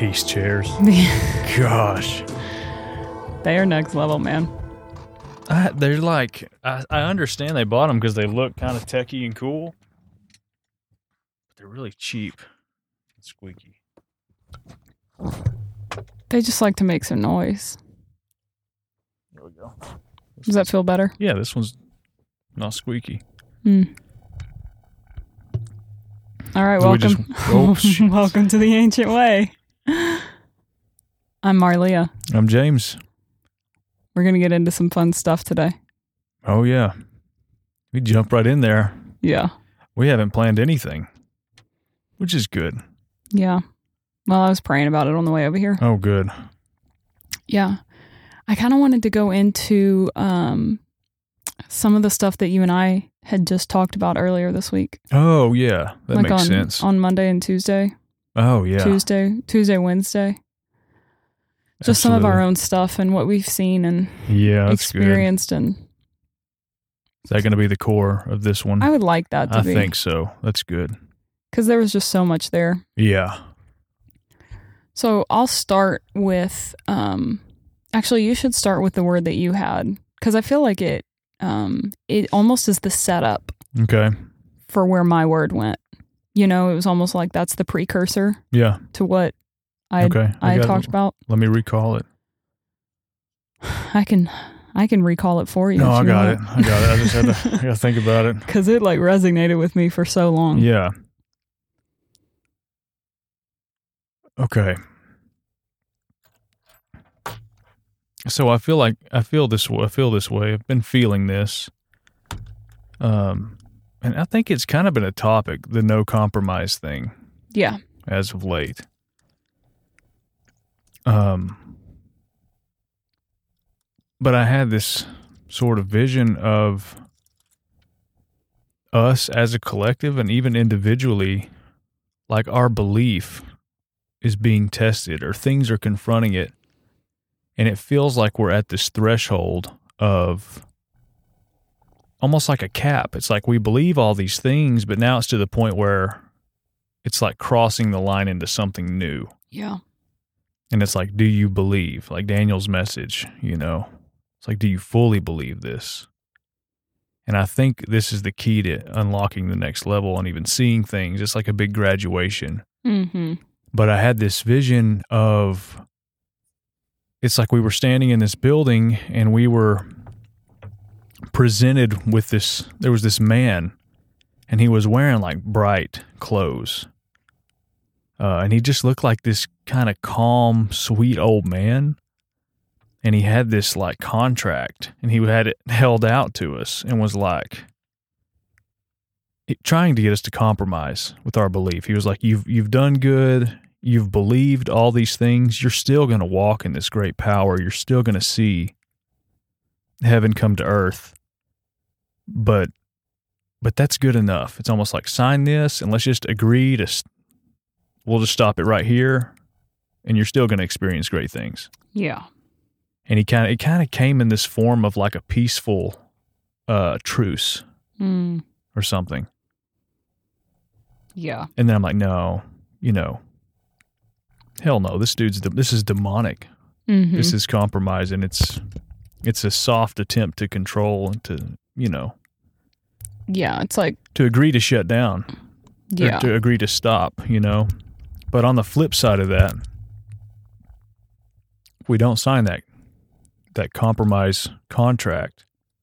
These chairs. Gosh. They are next level, man. They're like, I understand they bought them because they look kind of techy and cool. But they're really cheap and squeaky. They just like to make some noise. There we go. Does that feel better? Yeah, this one's not squeaky. All right, So welcome. Welcome to the Ancient Way. I'm Marlia. I'm James. We're going to get into some fun stuff today. Oh, yeah. We jump right in there. Yeah. We haven't planned anything, which is good. Yeah. Well, I was praying about it on the way over here. Oh, good. Yeah. I kind of wanted to go into some of the stuff that you and I had just talked about earlier this week. Oh, yeah. That like makes sense. On Monday and Tuesday. Oh, yeah. Tuesday, Wednesday. Just some of our own stuff and what we've seen and experienced. And is that going to be the core of this one? I would like that to be. I think so. That's good. Because there was just so much there. Yeah. So I'll start with, actually you should start with the word that you had. Because I feel like it almost is the setup. Okay. For where my word went. You know, it was almost like that's the precursor. Yeah. To what I had talked about. Let me recall it. I can recall it for you. No, I got it. I just had to I got to think about it. Because it like resonated with me for so long. Yeah. Okay. So I feel this way. I've been feeling this. And I think it's kind of been a topic, the no compromise thing. Yeah. As of late. But I had this sort of vision of us as a collective and even individually, like our belief is being tested or things are confronting it. And it feels like we're at this threshold of almost like a cap. It's like we believe all these things, but now it's to the point where it's like crossing the line into something new. Yeah. And it's like, do you believe? Like Daniel's message, you know? It's like, do you fully believe this? And I think this is the key to unlocking the next level and even seeing things. It's like a big graduation. Mm-hmm. But I had this vision of, it's like we were standing in this building and we were presented with this, there was this man and he was wearing like bright clothes. And he just looked like this kind of calm, sweet old man. And he had this like contract and he had it held out to us and was like trying to get us to compromise with our belief. He was like, you've done good. You've believed all these things. You're still going to walk in this great power. You're still going to see heaven come to earth. But that's good enough. It's almost like sign this and let's just agree to, we'll just stop it right here and you're still going to experience great things. Yeah. And it kind of came in this form of like a peaceful truce or something. Yeah. And then I'm like, no, hell no, this is demonic. Mm-hmm. This is compromise, and it's a soft attempt to control and to, Yeah, it's like to agree to shut down. Yeah. Or to agree to stop, But on the flip side of that, if we don't sign that compromise contract,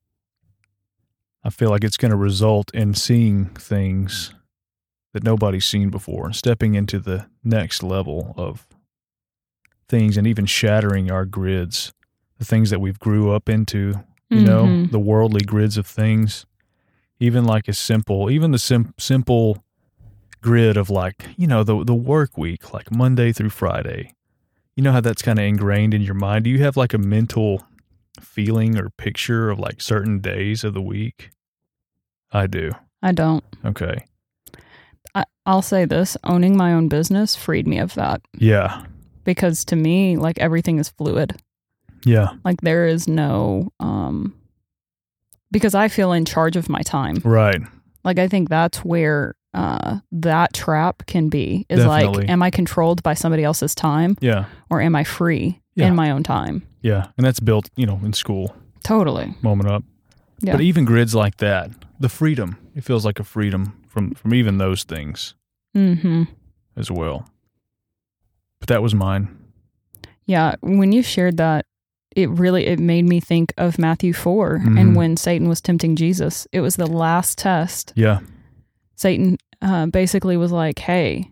I feel like it's going to result in seeing things that nobody's seen before and stepping into the next level of things and even shattering our grids, the things that we've grew up into, the worldly grids of things, even like the simple grid of like, the work week, like Monday through Friday. You know how that's kind of ingrained in your mind? Do you have like a mental feeling or picture of like certain days of the week? I do. I don't. Okay. I'll say this, owning my own business freed me of that. Yeah. Because to me, like everything is fluid. Yeah. Like there is no, because I feel in charge of my time. Right. Like I think that's where that trap can be. Is Definitely. like, am I controlled by somebody else's time? Yeah. Or am I free Yeah. in my own time? Yeah. And that's built, in school, Totally. moment up. Yeah. But even grids like that, the freedom, it feels like a freedom from even those things Mm-hmm. as well. But that was mine. Yeah. When you shared that, it made me think of Matthew 4 Mhm. and when Satan was tempting Jesus. It was the last test. Yeah. Satan basically was like, hey,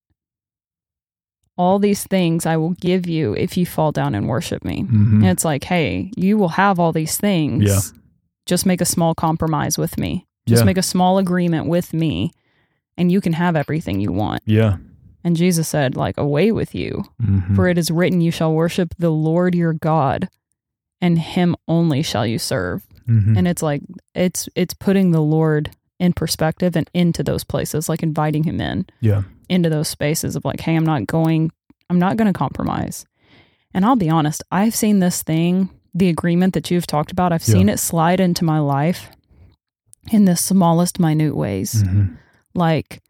all these things I will give you if you fall down and worship me. Mhm. And it's like, hey, you will have all these things. Yeah. Just make a small compromise with me. Just Yeah. make a small agreement with me, and you can have everything you want. Yeah. And Jesus said, like, away with you. Mhm. For it is written, you shall worship the Lord your God, and him only shall you serve. Mhm. And it's like, it's putting the Lord in perspective and into those places, like inviting him Yeah. into those spaces of like, hey, I'm not going to compromise. And I'll be honest, I've seen this thing, the agreement that you've talked about, I've seen it slide into my life in the smallest minute ways. Mhm. Like,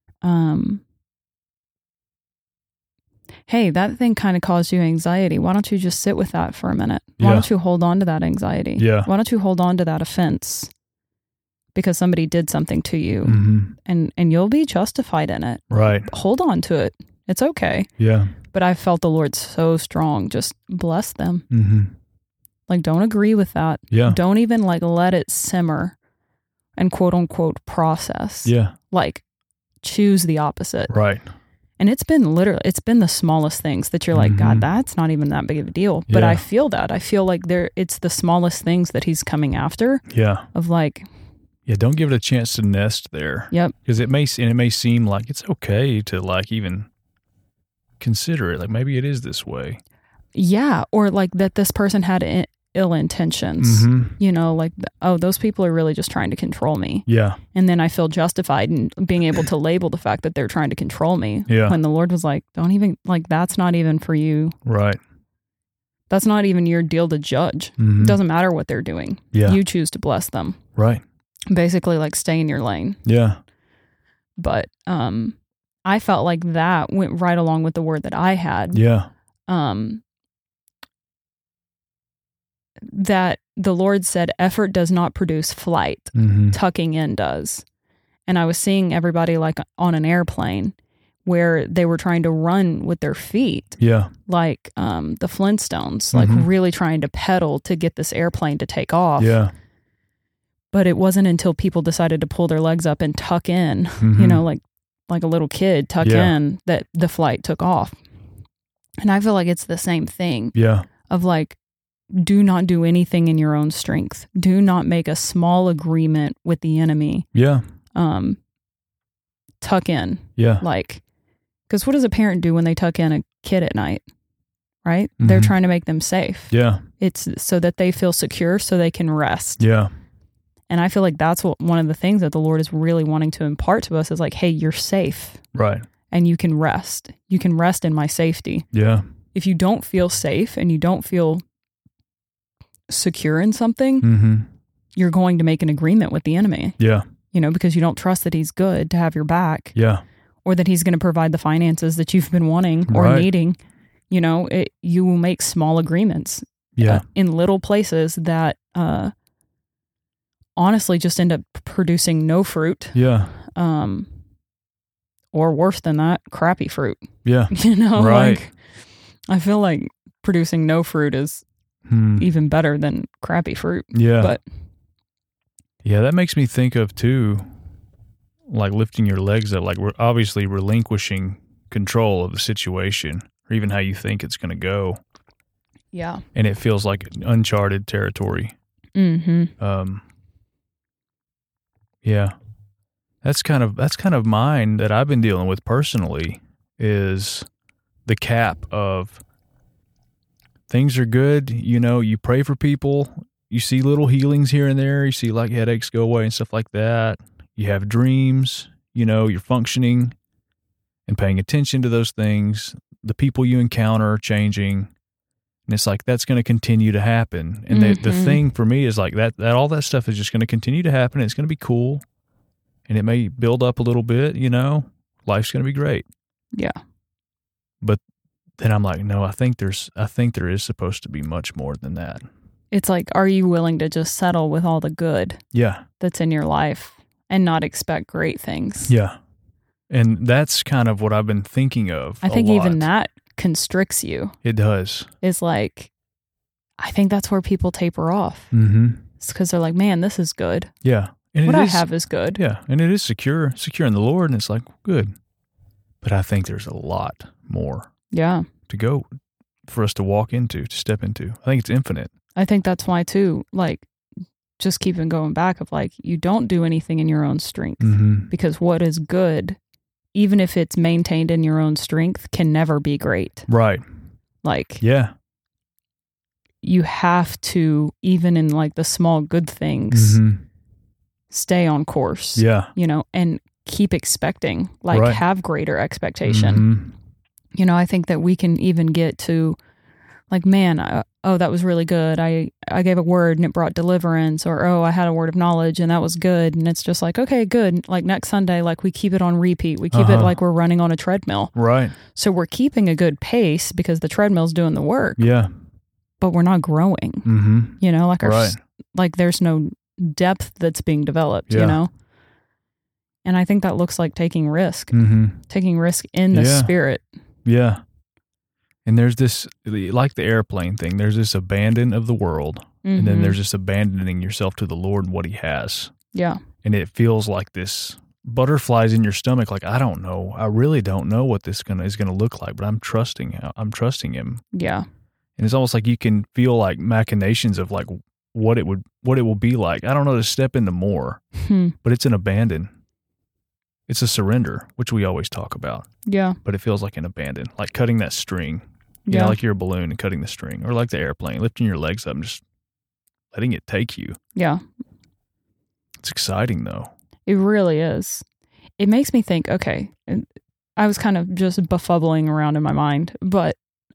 hey, that thing kind of caused you anxiety. Why don't you just sit with that for a minute? Why Yeah. don't you hold on to that anxiety? Yeah. Why don't you hold on to that offense because somebody did something to you, Mhm. and you'll be justified in it. Right. Hold on to it. It's okay. Yeah. But I felt the Lord so strong. Just bless them. Mhm. Like, don't agree with that. Yeah. Don't even like let it simmer and quote unquote process. Yeah. Like, choose the opposite. Right. And it's been the smallest things that you're like, Mhm. God, that's not even that big of a deal. But Yeah. I feel that. I feel like it's the smallest things that he's coming after Yeah. of like, Yeah. Don't give it a chance to nest there. yep, Because it may seem like it's okay to like even consider it. Like maybe it is this way. yeah. Or like that this person had ill intentions, Mhm. like, oh, those people are really just trying to control me. Yeah. And then I feel justified in being able to label the fact that they're trying to control me. Yeah. When the Lord was like, don't even, like, that's not even for you. Right. That's not even your deal to judge. Mhm. It doesn't matter what they're doing. Yeah. You choose to bless them. Right. Basically, like, stay in your lane. Yeah. But I felt like that went right along with the word that I had. Yeah. That the Lord said, effort does not produce flight. Mhm. Tucking in does. And I was seeing everybody like on an airplane where they were trying to run with their feet, Yeah. like the Flintstones, like Mhm. really trying to pedal to get this airplane to take off. Yeah. But it wasn't until people decided to pull their legs up and tuck in, Mhm. like a little kid tuck Yeah. in, that the flight took off. And I feel like it's the same thing Yeah. of like, do not do anything in your own strength. Do not make a small agreement with the enemy. Yeah. Tuck in. Yeah. Like, because what does a parent do when they tuck in a kid at night? Right? They're Mhm. trying to make them safe. Yeah. It's so that they feel secure so they can rest. Yeah. And I feel like that's one of the things that the Lord is really wanting to impart to us is like, hey, you're safe Right. and you can rest. You can rest in my safety. Yeah. If you don't feel safe and you don't feel secure in something, Mhm. you're going to make an agreement with the enemy, Yeah. because you don't trust that he's good to have your back Yeah. or that he's going to provide the finances that you've been wanting or Right. needing. You will make small agreements Yeah. in little places that honestly just end up producing no fruit, Yeah. or worse than that, crappy fruit. Yeah. Right. Like, I feel like producing no fruit is even better than crappy fruit. Yeah. But yeah, that makes me think of too, like lifting your legs up, like we're obviously relinquishing control of the situation or even how you think it's going to go. yeah. And it feels like uncharted territory. Mm-hmm. Yeah. That's kind of mine that I've been dealing with personally is the cap of things are good. You pray for people. You see little healings here and there. You see like headaches go away and stuff like that. You have dreams, you're functioning and paying attention to those things. The people you encounter are changing. And it's like, that's going to continue to happen. And the thing for me is like that all that stuff is just going to continue to happen. It's going to be cool. and it may build up a little bit, life's going to be great. Yeah. But then I'm like, no, I think there is supposed to be much more than that. It's like, are you willing to just settle with all the good that's in your life and not expect great things? Yeah. And that's kind of what I've been thinking of. I think even that constricts you. It does. It's like, I think that's where people taper off. Mm-hmm. It's because they're like, man, this is good. Yeah. And what I have is good. Yeah. And it is secure in the Lord. And it's like, good. But I think there's a lot more to go for us to walk into, to step into. I think it's infinite. I think that's why too, like, just keeping going back of like, you don't do anything in your own strength, because what is good, even if it's maintained in your own strength, can never be great. Right. Like, you have to, even in like the small good things, stay on course. Yeah. And keep expecting, like have greater expectation. I think that we can even get to like, man, that was really good. I gave a word and it brought deliverance, or, I had a word of knowledge and that was good. And it's just like, okay, good. Like next Sunday, like we keep it on repeat. We keep it like we're running on a treadmill. Right. So we're keeping a good pace because the treadmill's doing the work. Yeah. But we're not growing. Like like there's no depth that's being developed, And I think that looks like taking risk, taking risk in the spirit. Yeah. And there's this, like the airplane thing, there's this abandon of the world. And then there's this abandoning yourself to the Lord and what he has. Yeah. And it feels like this butterflies in your stomach. Like, I don't know. I really don't know what this is going to look like, but I'm trusting him. Yeah. And it's almost like you can feel like machinations of like what it will be like. I don't know, to step into more, but it's an abandon. It's a surrender, which we always talk about. Yeah. But it feels like an abandon, like cutting that string. Like you're a balloon and cutting the string, or like the airplane, lifting your legs up and just letting it take you. Yeah. It's exciting though. It really is. It makes me think, okay, I was kind of just befuddling around in my mind, but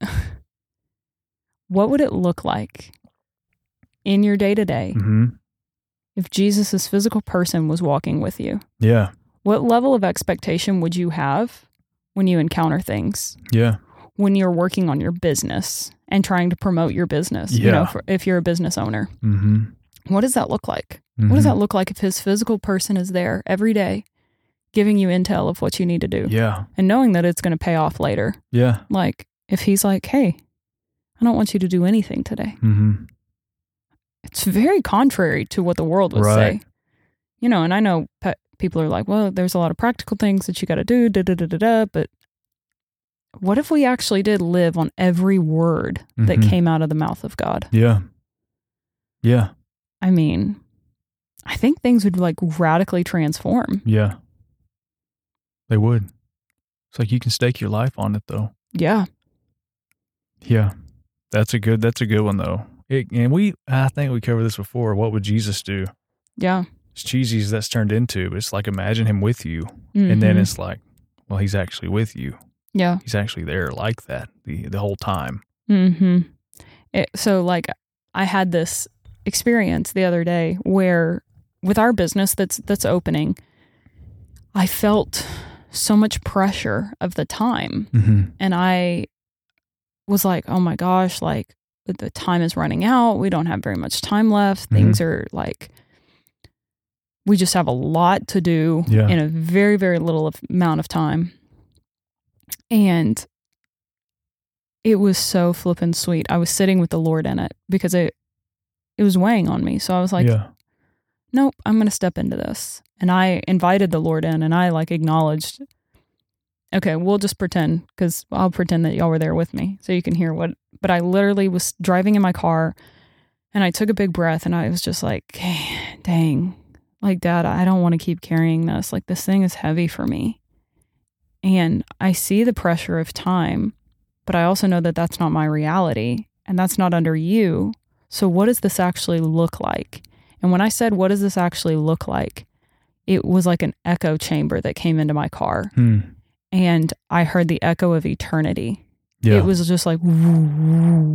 what would it look like in your day-to-day if Jesus' physical person was walking with you? Yeah. What level of expectation would you have when you encounter things? Yeah. When you're working on your business and trying to promote your business, if you're a business owner, what does that look like? What does that look like if his physical person is there every day giving you intel of what you need to do? Yeah. And knowing that it's going to pay off later. Yeah. Like if he's like, hey, I don't want you to do anything today. It's very contrary to what the world would say. And I know people are like, well, there's a lot of practical things that you got to do, but what if we actually did live on every word that came out of the mouth of God? Yeah. Yeah. I mean, I think things would like radically transform. Yeah. They would. It's like you can stake your life on it though. Yeah. Yeah. That's a good one though. I think we covered this before. What would Jesus do? Yeah. As cheesy as that's turned into, but it's like, imagine him with you. And then it's like, well, he's actually with you. Yeah. He's actually there like that the whole time. So like I had this experience the other day where with our business that's opening, I felt so much pressure of the time. And I was like, oh my gosh, like the time is running out. We don't have very much time left. Things are like, we just have a lot to do in a very, very little amount of time. And it was so flippin' sweet. I was sitting with the Lord in it because it was weighing on me. So I was like, nope, I'm going to step into this. And I invited the Lord in and I like acknowledged, okay, we'll just pretend, because I'll pretend that y'all were there with me so you can hear but I literally was driving in my car and I took a big breath and I was just like, hey, dang, like, Dad, I don't want to keep carrying this. Like, this thing is heavy for me. And I see the pressure of time, but I also know that that's not my reality and that's not under you. So what does this actually look like? And when I said, what does this actually look like? It was like an echo chamber that came into my car. And I heard the echo of eternity. Yeah. It was just like,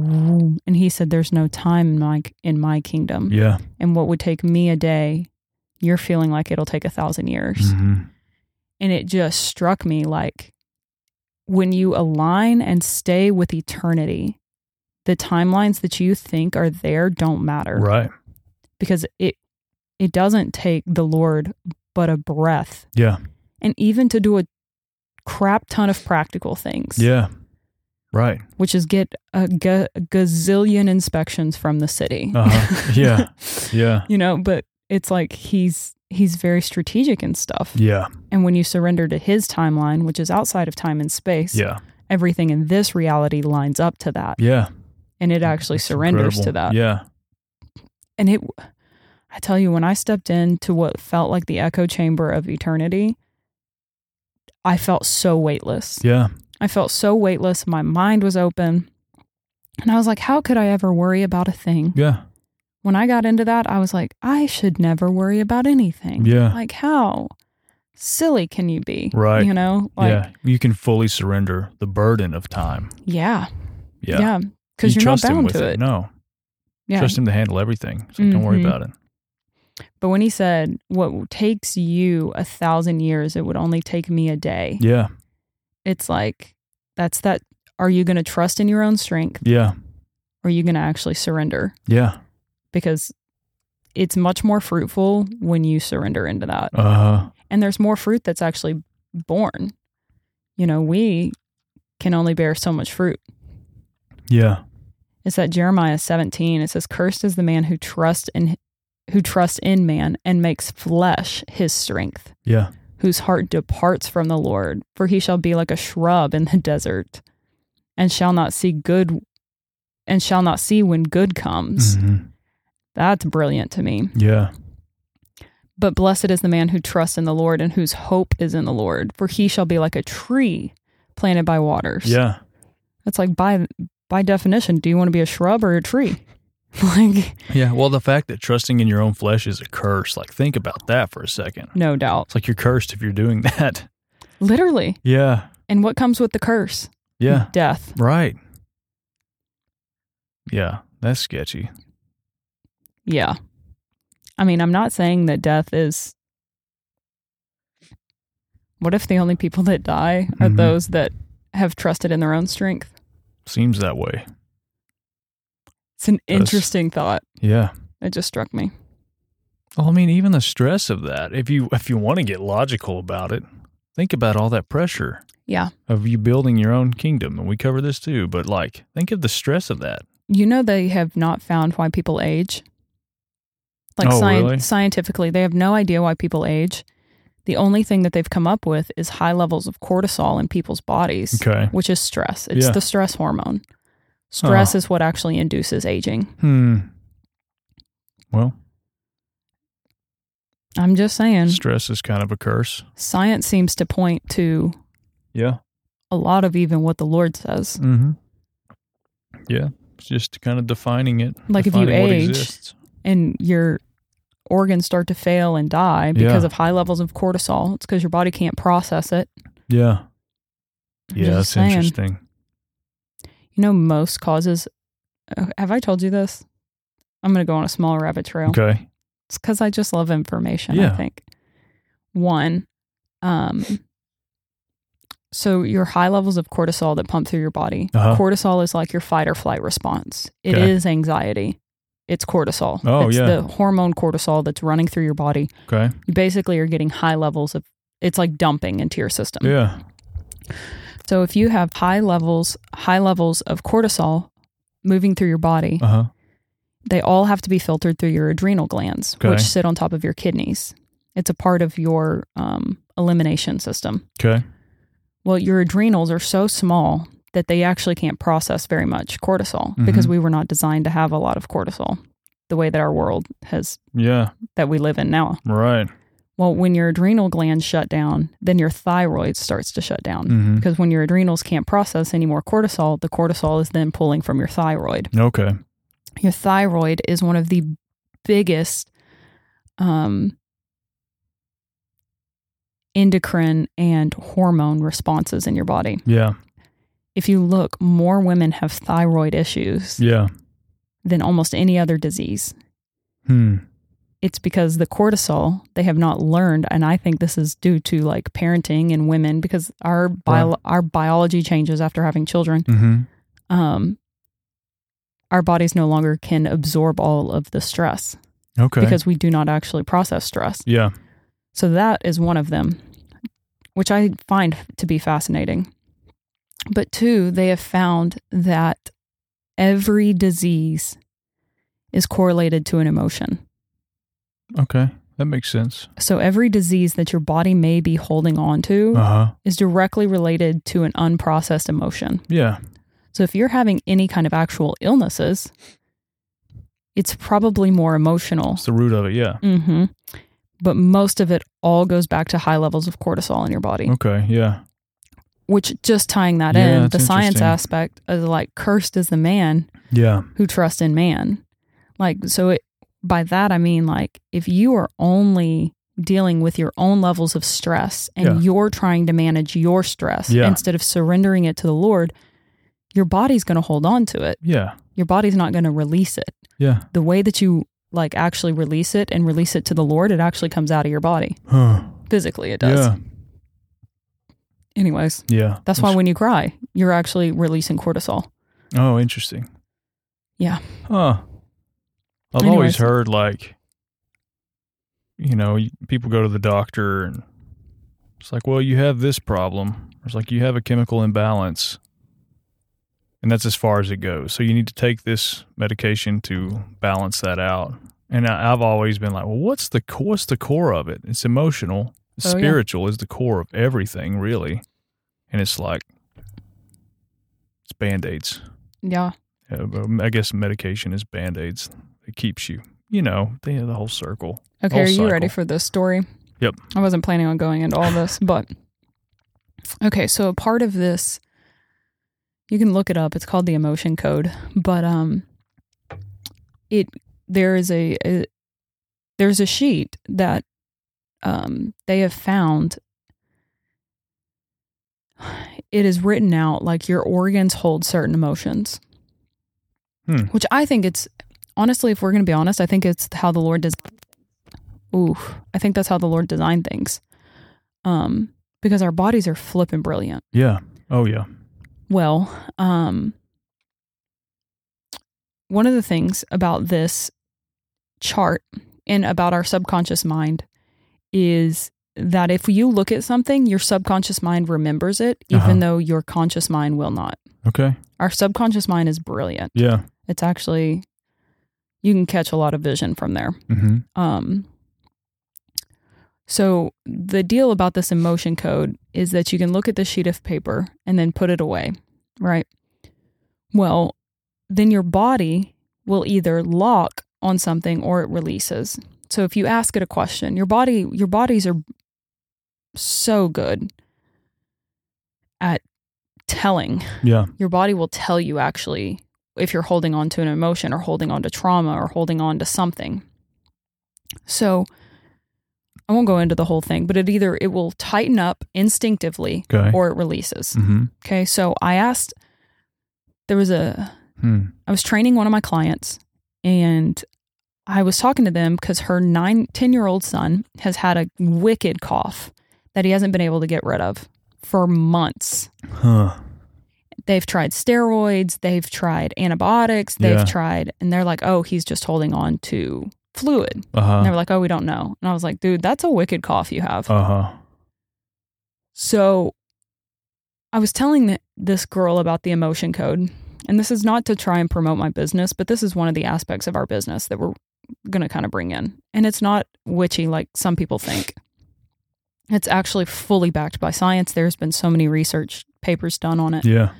and he said, there's no time in my kingdom. Yeah. And what would take me a day you're feeling like it'll take 1,000 years. Mm-hmm. And it just struck me like when you align and stay with eternity, the timelines that you think are there don't matter. Right. Because it doesn't take the Lord but a breath. Yeah. And even to do a crap ton of practical things. Yeah. Right. Which is get a gazillion inspections from the city. Uh-huh. Yeah. Yeah. You know, but it's like he's very strategic and stuff. Yeah. And when you surrender to his timeline, which is outside of time and space, Yeah. everything in this reality lines up to that. Yeah. And it actually That's surrenders incredible. to that. Yeah. And I tell you, when I stepped into what felt like the echo chamber of eternity, I felt so weightless. Yeah. I felt so weightless. My mind was open. And I was like, how could I ever worry about a thing? Yeah. When I got into that, I was like, I should never worry about anything. Yeah. Like, how silly can you be? Right. You know? Like, yeah. You can fully surrender the burden of time. Yeah. Yeah. Yeah. Because you're not trust him bound with to it. No. Yeah. Trust him to handle everything. So don't worry Mhm. about it. But when he said, what takes you 1,000 years, it would only take me a day. Yeah. It's like, that's that. Are you going to trust in your own strength? Yeah. Or are you going to actually surrender? Yeah. Because it's much more fruitful when you surrender into that. And there's more fruit that's actually born. You know, we can only bear so much fruit. Yeah. It's that Jeremiah 17. It says, cursed is the man who trusts in man and makes flesh his strength, Yeah. whose heart departs from the Lord, for he shall be like a shrub in the desert, and shall not see when good comes. Mm-hmm. That's brilliant to me. Yeah. But blessed is the man who trusts in the Lord and whose hope is in the Lord, for he shall be like a tree planted by waters. Yeah. It's like by definition, do you want to be a shrub or a tree? Like, Yeah. Well, the fact that trusting in your own flesh is a curse, like think about that for a second. no doubt. It's like you're cursed if you're doing that. Literally. Yeah. And what comes with the curse? Yeah. Death. Right. Yeah. That's sketchy. Yeah. I mean, I'm not saying that death is... What if the only people that die are Mhm. those that have trusted in their own strength? Seems that way. It's an interesting thought. Yeah. It just struck me. Well, I mean, even the stress of that, if you want to get logical about it, think about all that pressure Yeah. of you building your own kingdom. And we cover this too, but like, think of the stress of that. You know, they have not found why people age. Like Really? scientifically, they have no idea why people age. The only thing that they've come up with is high levels of cortisol in people's bodies, Okay. which is stress. It's Yeah. the stress hormone. Stress is what actually induces aging. Well, I'm just saying, stress is kind of a curse. science seems to point to Yeah. a lot of even what the Lord says. Mm-hmm. Yeah. It's just kind of defining it. Like if you defining what age exists. and your organs start to fail and die because of high levels of cortisol, it's because your body can't process it. Yeah. I'm Yeah, just that's saying. interesting. You know, most causes, have I told you this? I'm going to go on a small rabbit trail. Okay. It's because I just love information, Yeah. I think. One, so your high levels of cortisol that pump through your body. Uh-huh. Cortisol is like your fight or flight response. It Okay. is anxiety. It's cortisol. Oh, it's yeah. the hormone cortisol that's running through your body. Okay. You basically are getting high levels of, it's like dumping into your system. Yeah. So if you have high levels of cortisol moving through your body, Uh-huh. they all have to be filtered through your adrenal glands, Okay. which sit on top of your kidneys. It's a part of your elimination system. Okay. Well, your adrenals are so small that they actually can't process very much cortisol because Mhm. we were not designed to have a lot of cortisol the way that our world has, Yeah. that we live in now. Right. Well, when your adrenal glands shut down, then your thyroid starts to shut down Mm-hmm. because when your adrenals can't process any more cortisol, the cortisol is then pulling from your thyroid. Okay. Your thyroid is one of the biggest endocrine and hormone responses in your body. Yeah. If you look, more women have thyroid issues Yeah. than almost any other disease. it's because the cortisol, they have not learned, and I think this is due to like parenting in women, because our biology changes after having children. Mm-hmm. Our bodies no longer can absorb all of the stress. Okay. Because we do not actually process stress. Yeah. So that is one of them, which I find to be fascinating. But two, they have found that every disease is correlated to an emotion. Okay. That makes sense. So every disease that your body may be holding on to is directly related to an unprocessed emotion. Yeah. So if you're having any kind of actual illnesses, it's probably more emotional. It's the root of it, yeah. Mm-hmm. But most of it all goes back to high levels of cortisol in your body. Okay, yeah. Which, just tying that in, the science aspect is like, cursed is the man who trusts in man. Like, so by that I mean, like, if you are only dealing with your own levels of stress and you're trying to manage your stress instead of surrendering it to the Lord, your body's going to hold on to it. Yeah. Your body's not going to release it. Yeah. The way that you like actually release it and release it to the Lord, it actually comes out of your body. Physically, it does. Yeah. Anyways. Yeah. That's why when you cry, you're actually releasing cortisol. Oh, interesting. Yeah. Huh. I've always heard, like, you know, people go to the doctor and it's like, well, you have this problem. It's like, you have a chemical imbalance. And that's as far as it goes. So you need to take this medication to balance that out. And I've always been like, well, what's the core of it? It's emotional. Spiritual is the core of everything, really. And it's like, it's Band-Aids. Yeah. I guess medication is Band-Aids. It keeps you, you know, they have the whole circle. Okay, are you ready for this story? Yep. I wasn't planning on going into all this, but okay, so a part of this, you can look it up. It's called the emotion code, but there's a sheet that they have found. It is written out like your organs hold certain emotions, which I think it's honestly, if we're going to be honest, I think it's how the Lord does. I think that's how the Lord designed things, because our bodies are flipping brilliant. Yeah. Oh yeah. Well, one of the things about this chart and about our subconscious mind is that if you look at something, your subconscious mind remembers it, even though your conscious mind will not. Okay. Our subconscious mind is brilliant. Yeah. It's actually, you can catch a lot of vision from there. Mm-hmm. So the deal about this emotion code is that you can look at the sheet of paper and then put it away, right? Well, then your body will either lock on something or it releases. So if you ask it a question, your bodies are so good at telling. Yeah. Your body will tell you actually if you're holding on to an emotion or holding on to trauma or holding on to something. So I won't go into the whole thing, but it will tighten up instinctively or it releases. Mm-hmm. Okay. So I asked, I was training one of my clients and I was talking to them because her 10-year-old son has had a wicked cough that he hasn't been able to get rid of for months. They've tried steroids, they've tried antibiotics, they've tried, and they're like, oh, he's just holding on to fluid. And they were like, oh, we don't know. And I was like, dude, that's a wicked cough you have. So I was telling this girl about the emotion code, and this is not to try and promote my business, but this is one of the aspects of our business that we're going to kind of bring in. And it's not witchy like some people think. It's actually fully backed by science. There's been so many research papers done on it. Yeah.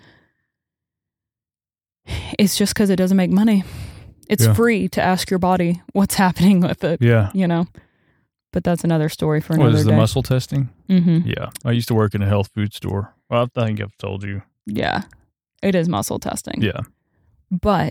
It's just because it doesn't make money. It's free to ask your body what's happening with it. Yeah. You know, but that's another story for another day. What is the muscle testing? Mm-hmm. Yeah. I used to work in a health food store. Well, I think I've told you. Yeah. It is muscle testing. Yeah. But,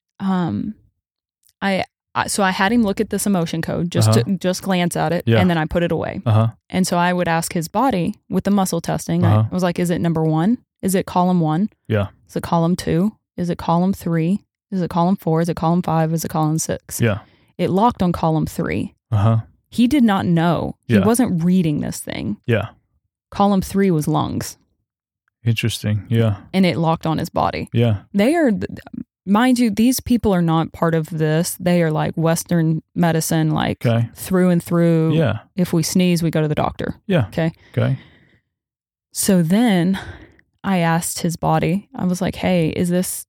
so I had him look at this emotion code, just glance at it, and then I put it away. And so I would ask his body with the muscle testing. I was like, is it number 1? Is it column 1? Yeah. Is it column 2? Is it column 3? Is it column 4? Is it column 5? Is it column 6? Yeah. it locked on column 3. He did not know. He wasn't reading this thing. Yeah. Column 3 was lungs. Interesting. Yeah. And it locked on his body. Yeah. They are, mind you, these people are not part of this. They are like Western medicine, like through and through. Yeah. If we sneeze, we go to the doctor. Yeah. Okay. Okay. So then I asked his body, I was like, hey, what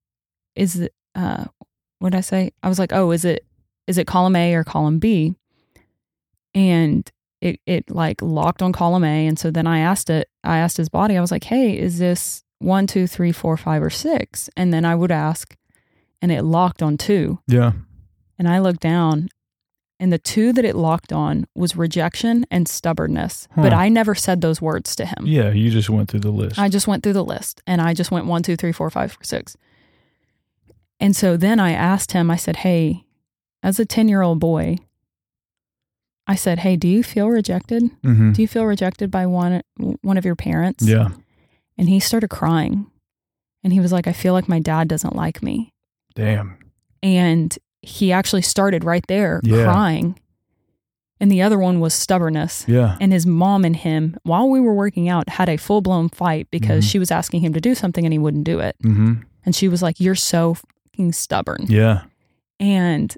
did I say? I was like, oh, is it column A or column B? And it like locked on column A. And so then I asked his body, I was like, hey, is this 1, 2, 3, 4, 5, or 6? And then I would ask, and it locked on 2. Yeah. And I looked down, and the 2 that it locked on was rejection and stubbornness. But I never said those words to him. Yeah, you just went through the list. I just went through the list, and I just went 1, 2, 3, 4, 5, 6. And so then I asked him, I said, hey, as a 10-year-old boy, I said, hey, do you feel rejected? Mm-hmm. Do you feel rejected by one of your parents? Yeah. And he started crying. And he was like, I feel like my dad doesn't like me. Damn. And he actually started right there crying. And the other one was stubbornness. Yeah. And his mom and him, while we were working out, had a full-blown fight because she was asking him to do something and he wouldn't do it. Mm-hmm. And she was like, you're so fucking stubborn. Yeah. And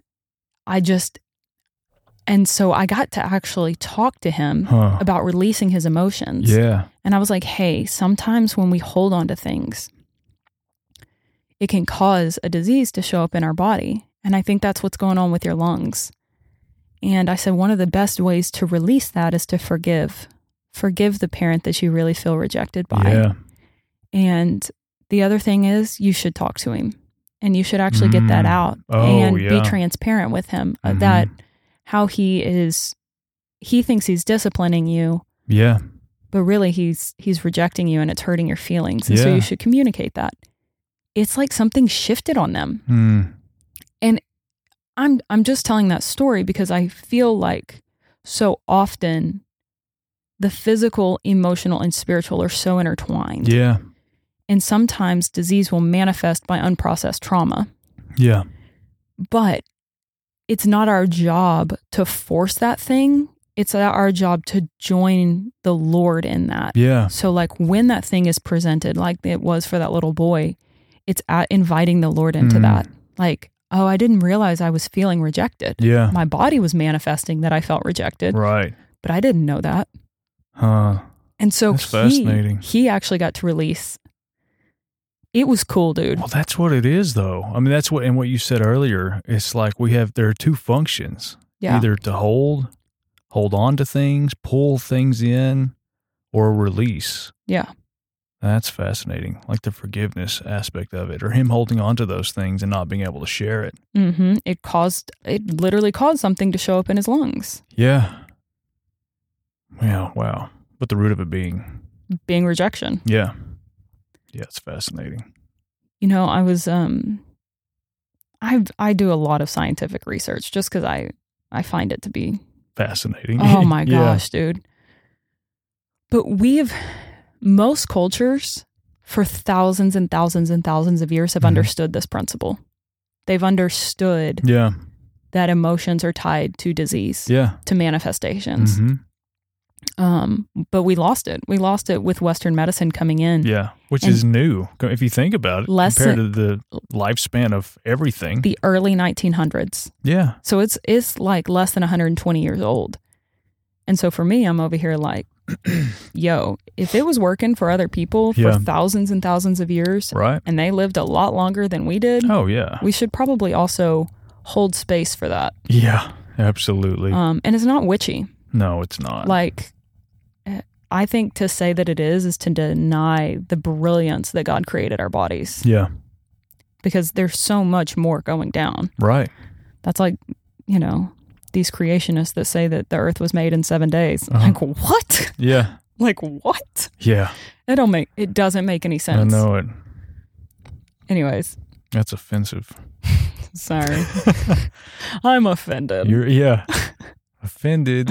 and so I got to actually talk to him about releasing his emotions. Yeah. And I was like, hey, sometimes when we hold on to things, it can cause a disease to show up in our body. And I think that's what's going on with your lungs. And I said, one of the best ways to release that is to forgive. Forgive the parent that you really feel rejected by. Yeah. And the other thing is you should talk to him and you should actually get that out and be transparent with him that how he thinks he's disciplining you. Yeah. But really he's rejecting you and it's hurting your feelings. And so you should communicate that. It's like something shifted on them. And I'm just telling that story because I feel like so often the physical, emotional, and spiritual are so intertwined. Yeah. And sometimes disease will manifest by unprocessed trauma. Yeah. But it's not our job to force that thing. It's our job to join the Lord in that. Yeah. So like when that thing is presented, like it was for that little boy, it's inviting the Lord into that. Like, oh, I didn't realize I was feeling rejected. Yeah. My body was manifesting that I felt rejected. Right. But I didn't know that. Huh. And so that's fascinating. He actually got to release. It was cool, dude. Well, that's what it is, though. I mean, that's what, and what you said earlier, it's like there are 2 functions. Yeah. Either to hold on to things, pull things in, or release. Yeah. That's fascinating. Like the forgiveness aspect of it, or him holding on to those things and not being able to share it. Mm-hmm. It literally caused something to show up in his lungs. Yeah. Yeah. Wow. But the root of it being rejection. Yeah. Yeah. It's fascinating. You know, I was, I do a lot of scientific research just because I find it to be fascinating. Oh my gosh, dude. But most cultures for thousands and thousands and thousands of years have understood this principle. They've understood that emotions are tied to disease, to manifestations. But we lost it. We lost it with Western medicine coming in. Yeah, which is new if you think about it, compared to the lifespan of everything. The early 1900s. Yeah. So it's like less than 120 years old. And so for me, I'm over here like, yo, if it was working for other people for thousands and thousands of years, right, and they lived a lot longer than we did, we should probably also hold space for that. Yeah, absolutely. And it's not witchy. No, it's not. Like, I think to say that it is to deny the brilliance that God created our bodies. Yeah. Because there's so much more going down. Right. That's like, you know, these creationists that say that the earth was made in 7 days. Like, what? Yeah. Like, what? Yeah. It doesn't make any sense. I know it. Anyways. That's offensive. Sorry. I'm offended. Offended.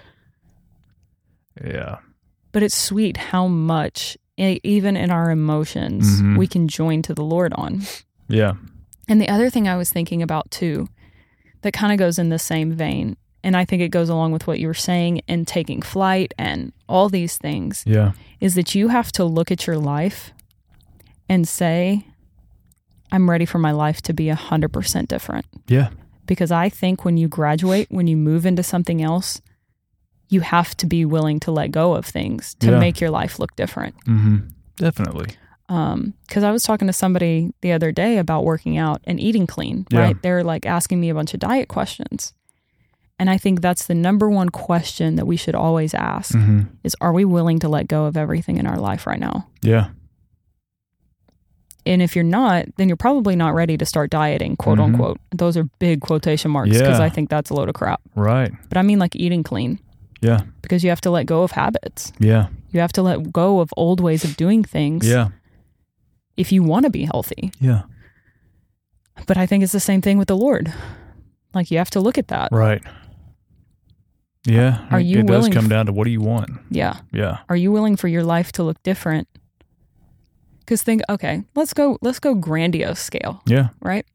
Yeah. But it's sweet how much, even in our emotions, we can join to the Lord on. Yeah. And the other thing I was thinking about too, that kind of goes in the same vein. And I think it goes along with what you were saying and taking flight and all these things. Yeah. Is that you have to look at your life and say, I'm ready for my life to be 100% different. Yeah. Because I think when you graduate, when you move into something else, you have to be willing to let go of things to make your life look different. Mm-hmm. Definitely. Because I was talking to somebody the other day about working out and eating clean, right? They're like asking me a bunch of diet questions. And I think that's the number one question that we should always ask is, are we willing to let go of everything in our life right now? Yeah. And if you're not, then you're probably not ready to start dieting, quote unquote. Those are big quotation marks because I think that's a load of crap. Right. But I mean like eating clean. Yeah. Because you have to let go of habits. Yeah. You have to let go of old ways of doing things. Yeah. If you want to be healthy. Yeah. But I think it's the same thing with the Lord. Like you have to look at that. Right. Yeah. Are you it does willing come down to what do you want? Yeah. Yeah. Are you willing for your life to look different? Because think, okay, let's go grandiose scale. Yeah. Right?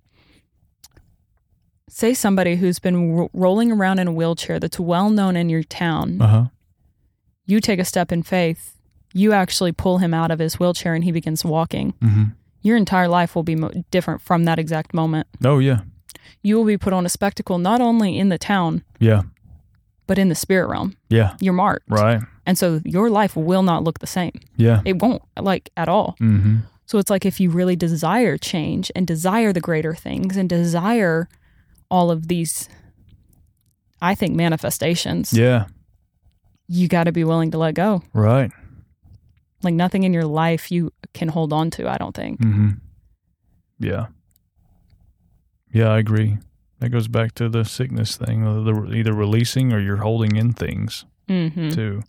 Say somebody who's been rolling around in a wheelchair that's well known in your town. Uh-huh. You take a step in faith. You actually pull him out of his wheelchair and he begins walking. Mm-hmm. Your entire life will be different from that exact moment. Oh, yeah. You will be put on a spectacle not only in the town, Yeah. but in the spirit realm. Yeah. You're marked. Right. And so your life will not look the same. Yeah. It won't, like, at all. Mm-hmm. So it's like if you really desire change and desire the greater things and desire all of these, I think, manifestations, Yeah. you got to be willing to let go. Right. Like nothing in your life you can hold on to, I don't think. Mm-hmm. Yeah. Yeah, I agree. That goes back to the sickness thing, either releasing or you're holding in things too.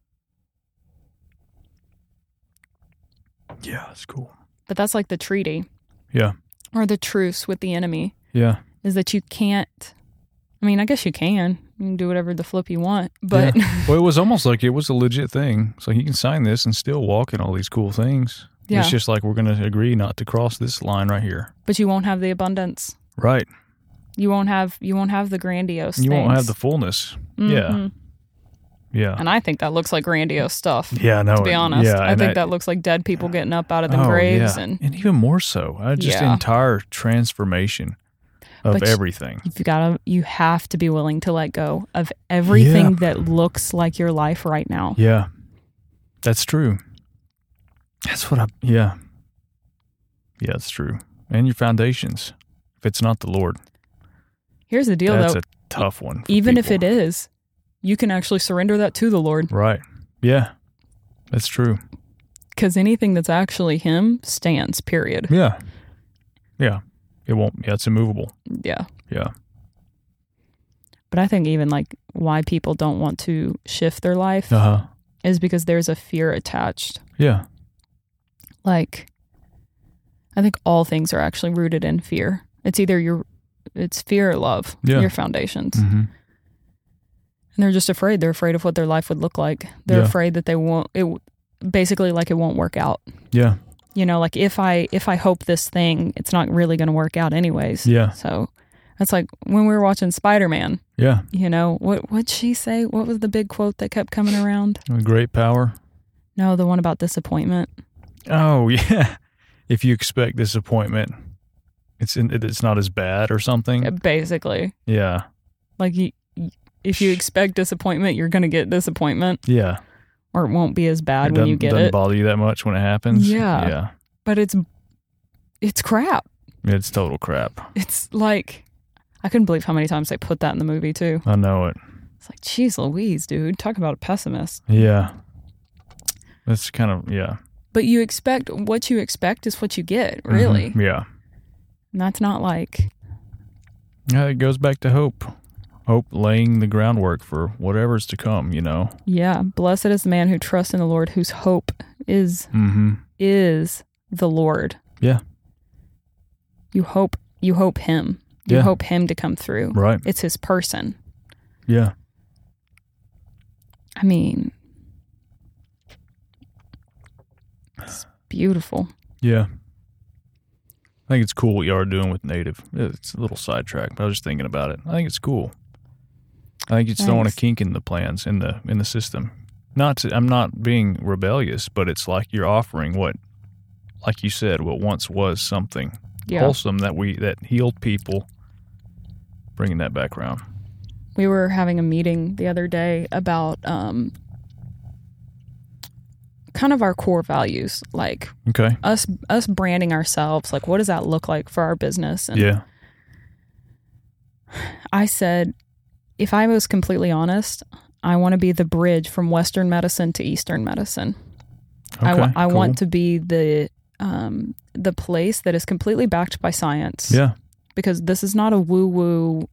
Yeah, that's cool. But that's like the treaty. Yeah. Or the truce with the enemy. Yeah. Is that you can't, I mean, I guess you can. You can do whatever the flip you want. But Well, it was almost like it was a legit thing. So you can sign this and still walk in all these cool things. Yeah. It's just like we're going to agree not to cross this line right here. But you won't have the abundance. Right. You won't have the grandiose You things. won't have the fullness. Yeah. Yeah. And I think that looks like grandiose stuff. Yeah, no. To be honest. Yeah, I think that looks like dead people getting up out of the graves. Yeah. And even more so. Just entire transformation of everything. You have to be willing to let go of everything that looks like your life right now. Yeah. That's true. That's what yeah, it's true. And your foundations. If it's not the Lord. Here's the deal, that's though. That's a tough one. Even people. if it is, you can actually surrender that to the Lord. Right. Yeah. That's true. Because anything that's actually Him stands, period. Yeah. Yeah. It won't. Yeah, it's immovable. Yeah. Yeah. But I think even like why people don't want to shift their life is because there's a fear attached. Yeah. Like, I think all things are actually rooted in fear. It's either it's fear or love, your foundations. Mm-hmm. And they're just afraid. They're afraid of what their life would look like. They're afraid that they won't, basically like it won't work out. Yeah. You know, like if I hope this thing, it's not really going to work out anyways. Yeah. So that's like when we were watching Spider-Man. Yeah. You know, what'd she say? What was the big quote that kept coming around? Great power. No, the one about disappointment. Oh, yeah. If you expect disappointment, it's not as bad or something. Basically. Yeah. Like if you expect disappointment, you're going to get disappointment. Yeah. Or it won't be as bad when you get it. It doesn't bother you that much when it happens. Yeah. Yeah. But it's crap. It's total crap. It's like, I couldn't believe how many times they put that in the movie too. I know it. It's like, geez Louise, dude. Talk about a pessimist. Yeah. That's kind of, yeah. But what you expect is what you get, really. Mm-hmm. Yeah. And that's not like... Yeah, it goes back to hope. Hope laying the groundwork for whatever's to come, you know? Yeah. Blessed is the man who trusts in the Lord, whose hope is the Lord. Yeah. You hope him. You hope him to come through. Right. It's his person. Yeah. I mean... It's beautiful. Yeah. I think it's cool what you are doing with Native. It's a little sidetrack, but I was just thinking about it. I think it's cool. I think it's throwing a kink in the plans in the system. I'm not being rebellious, but it's like you're offering what, like you said, what once was something wholesome that healed people, bringing that back around. We were having a meeting the other day about kind of our core values, like us branding ourselves. Like, what does that look like for our business? And I said, if I was completely honest, I want to be the bridge from Western medicine to Eastern medicine. I want to be the place that is completely backed by science. Yeah. Because this is not a woo-woo,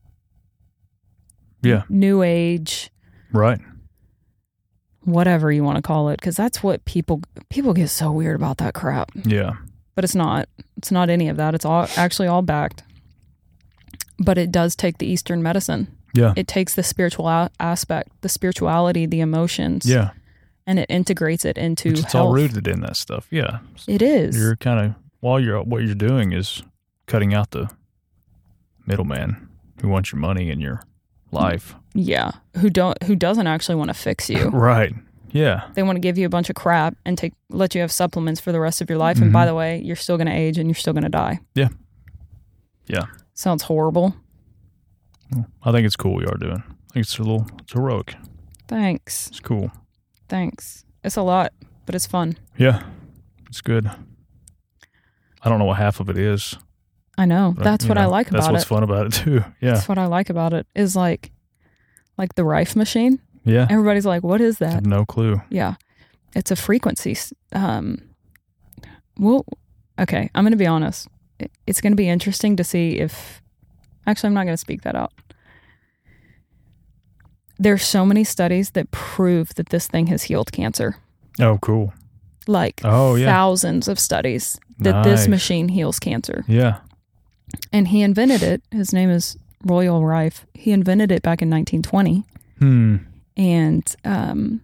new age, right? Whatever you want to call it, because that's what people get so weird about that crap. Yeah. But it's not. It's not any of that. It's all backed. But it does take the Eastern medicine. Yeah. It takes the spiritual aspect, the spirituality, the emotions. Yeah. And it integrates it into health. It's all rooted in that stuff. Yeah. It is. You're kind of, what you're doing is cutting out the middleman who wants your money and your life. Yeah. Who doesn't actually want to fix you. Right. Yeah. They want to give you a bunch of crap and let you have supplements for the rest of your life. And by the way, you're still going to age and you're still going to die. Yeah. Yeah. Sounds horrible. I think it's cool we are doing. I think it's heroic. Thanks. It's cool. Thanks. It's a lot, but it's fun. Yeah. It's good. I don't know what half of it is. I know. That's what I like about it. That's what's fun about it too. Yeah. That's what I like about it is like the Rife machine. Yeah. Everybody's like, what is that? I have no clue. Yeah. It's a frequency. Well, okay. I'm going to be honest. It's going to be interesting to see if, actually, I'm not going to speak that out. There's so many studies that prove that this thing has healed cancer. Oh, cool. Like thousands of studies that this machine heals cancer. Yeah. And he invented it. His name is Royal Rife. He invented it back in 1920. And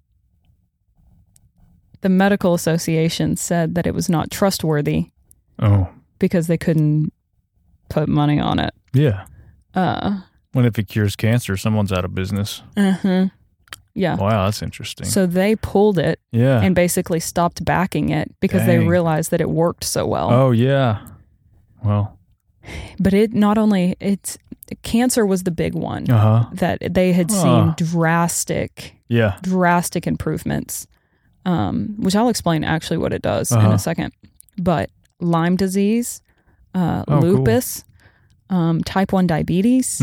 the medical association said that it was not trustworthy. Oh. Because they couldn't put money on it. Yeah. When if it cures cancer, someone's out of business. Yeah. Wow, that's interesting. So they pulled it and basically stopped backing it because they realized that it worked so well. Oh, yeah. Well. But cancer was the big one that they had seen drastic improvements, which I'll explain actually what it does in a second. But Lyme disease, lupus, type 1 diabetes,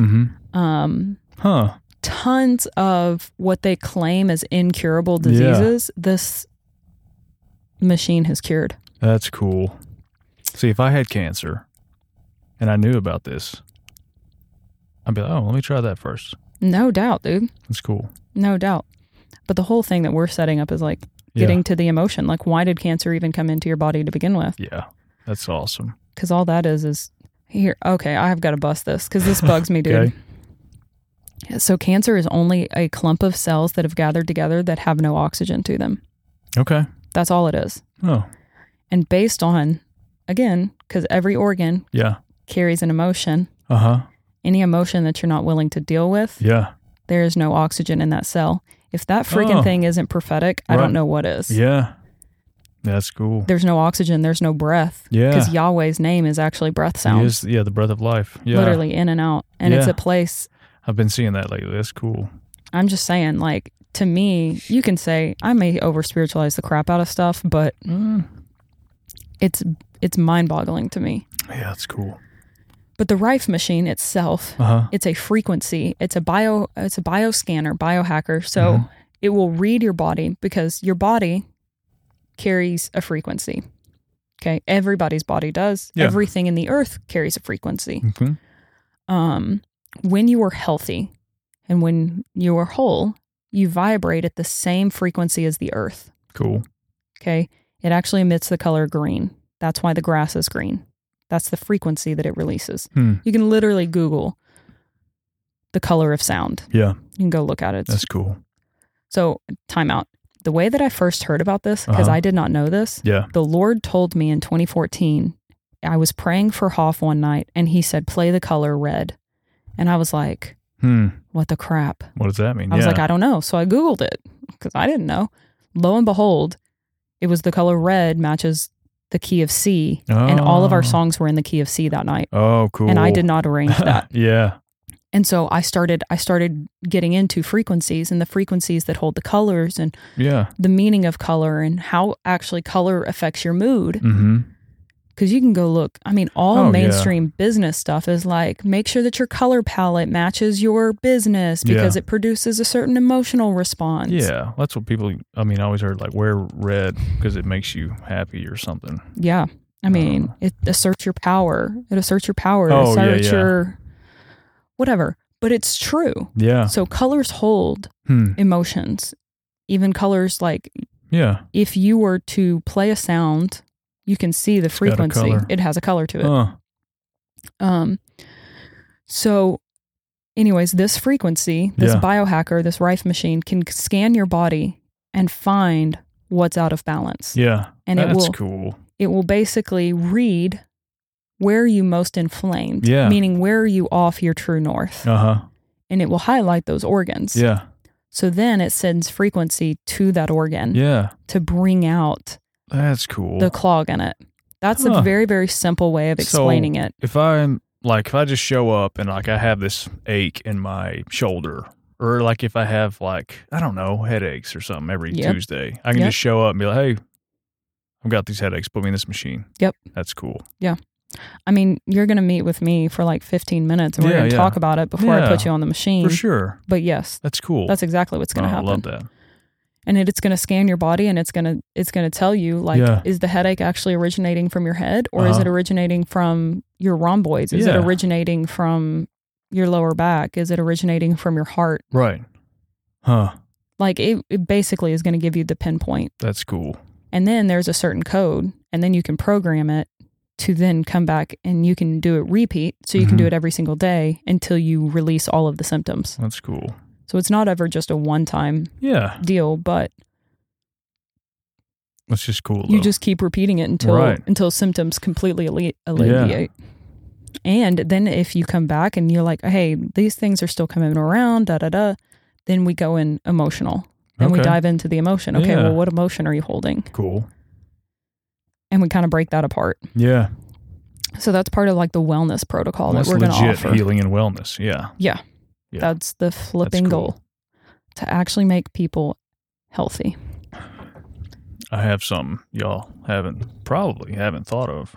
tons of what they claim as incurable diseases, this machine has cured. That's cool. See, if I had cancer and I knew about this, I'd be like, let me try that first. No doubt, dude. That's cool. No doubt. But the whole thing that we're setting up is like getting to the emotion. Like, why did cancer even come into your body to begin with? Yeah, that's awesome. Because all that is here. Okay, I've got to bust this because this bugs me, dude. So cancer is only a clump of cells that have gathered together that have no oxygen to them. Okay. That's all it is. Oh. And based on, again, because every organ carries an emotion. Any emotion that you're not willing to deal with, there is no oxygen in that cell. If that freaking thing isn't prophetic, I don't know what is. Yeah. That's cool. There's no oxygen. There's no breath. Yeah. Because Yahweh's name is actually breath sounds. He is, the breath of life. Yeah. Literally in and out. And it's a place. I've been seeing that lately. That's cool. I'm just saying, like, to me, you can say, I may over-spiritualize the crap out of stuff, but it's mind-boggling to me. Yeah, that's cool. But the Rife machine itself, it's a frequency. It's a bioscanner, biohacker. So it will read your body because your body carries a frequency. Okay, everybody's body does. Yeah. Everything in the earth carries a frequency. When you are healthy and when you are whole, you vibrate at the same frequency as the earth. Cool. Okay, it actually emits the color green. That's why the grass is green. That's the frequency that it releases. You can literally Google the color of sound. Yeah. You can go look at it. That's cool. So, time out. The way that I first heard about this, because I did not know this, the Lord told me in 2014, I was praying for Hoff one night and he said, play the color red. And I was like, what the crap? What does that mean? I was like, I don't know. So I Googled it because I didn't know. Lo and behold, it was the color red matches the key of C. And all of our songs were in the key of C that night. Oh, cool. And I did not arrange that. Yeah. And so I started getting into frequencies and the frequencies that hold the colors and the meaning of color and how actually color affects your mood. Mm-hmm. Because you can go look. I mean, all mainstream business stuff is like, make sure that your color palette matches your business because it produces a certain emotional response. Yeah, that's what people, I always heard like wear red because it makes you happy or something. Yeah. I mean, it asserts your power. It asserts your power. It asserts your whatever. But it's true. Yeah. So colors hold emotions. Even colors like, if you were to play a sound, you can see the frequency. It has a color to it. So anyways, this frequency, this biohacker, this Rife machine can scan your body and find what's out of balance. Yeah. And that's cool. It will basically read where are you most inflamed, Yeah. meaning where are you off your true north. And it will highlight those organs. Yeah. So then it sends frequency to that organ to bring out that's cool. the clog in it. That's a very, very simple way of explaining it. If I just show up and like I have this ache in my shoulder, or like if I have like, I don't know, headaches or something every Tuesday, I can just show up and be like, hey, I've got these headaches, put me in this machine. Yep. That's cool. Yeah. I mean, you're going to meet with me for like 15 minutes and we're going to talk about it before I put you on the machine. For sure. But yes. That's cool. That's exactly what's going to happen. I love that. And it's going to scan your body and it's going to tell you like, is the headache actually originating from your head or is it originating from your rhomboids? Is it originating from your lower back? Is it originating from your heart? Right. Huh. Like it basically is going to give you the pinpoint. That's cool. And then there's a certain code and then you can program it to then come back and you can do it repeat. So you can do it every single day until you release all of the symptoms. That's cool. So it's not ever just a one-time deal, but that's just cool. You just keep repeating it until symptoms completely alleviate. Yeah. And then if you come back and you're like, hey, these things are still coming around, then we go in emotional. And we dive into the emotion. Okay, well, what emotion are you holding? Cool. And we kind of break that apart. Yeah. So that's part of like the wellness protocol that we're going to offer. Healing and wellness. Yeah. Yeah. That's the flipping goal, to actually make people healthy. I have something y'all probably haven't thought of.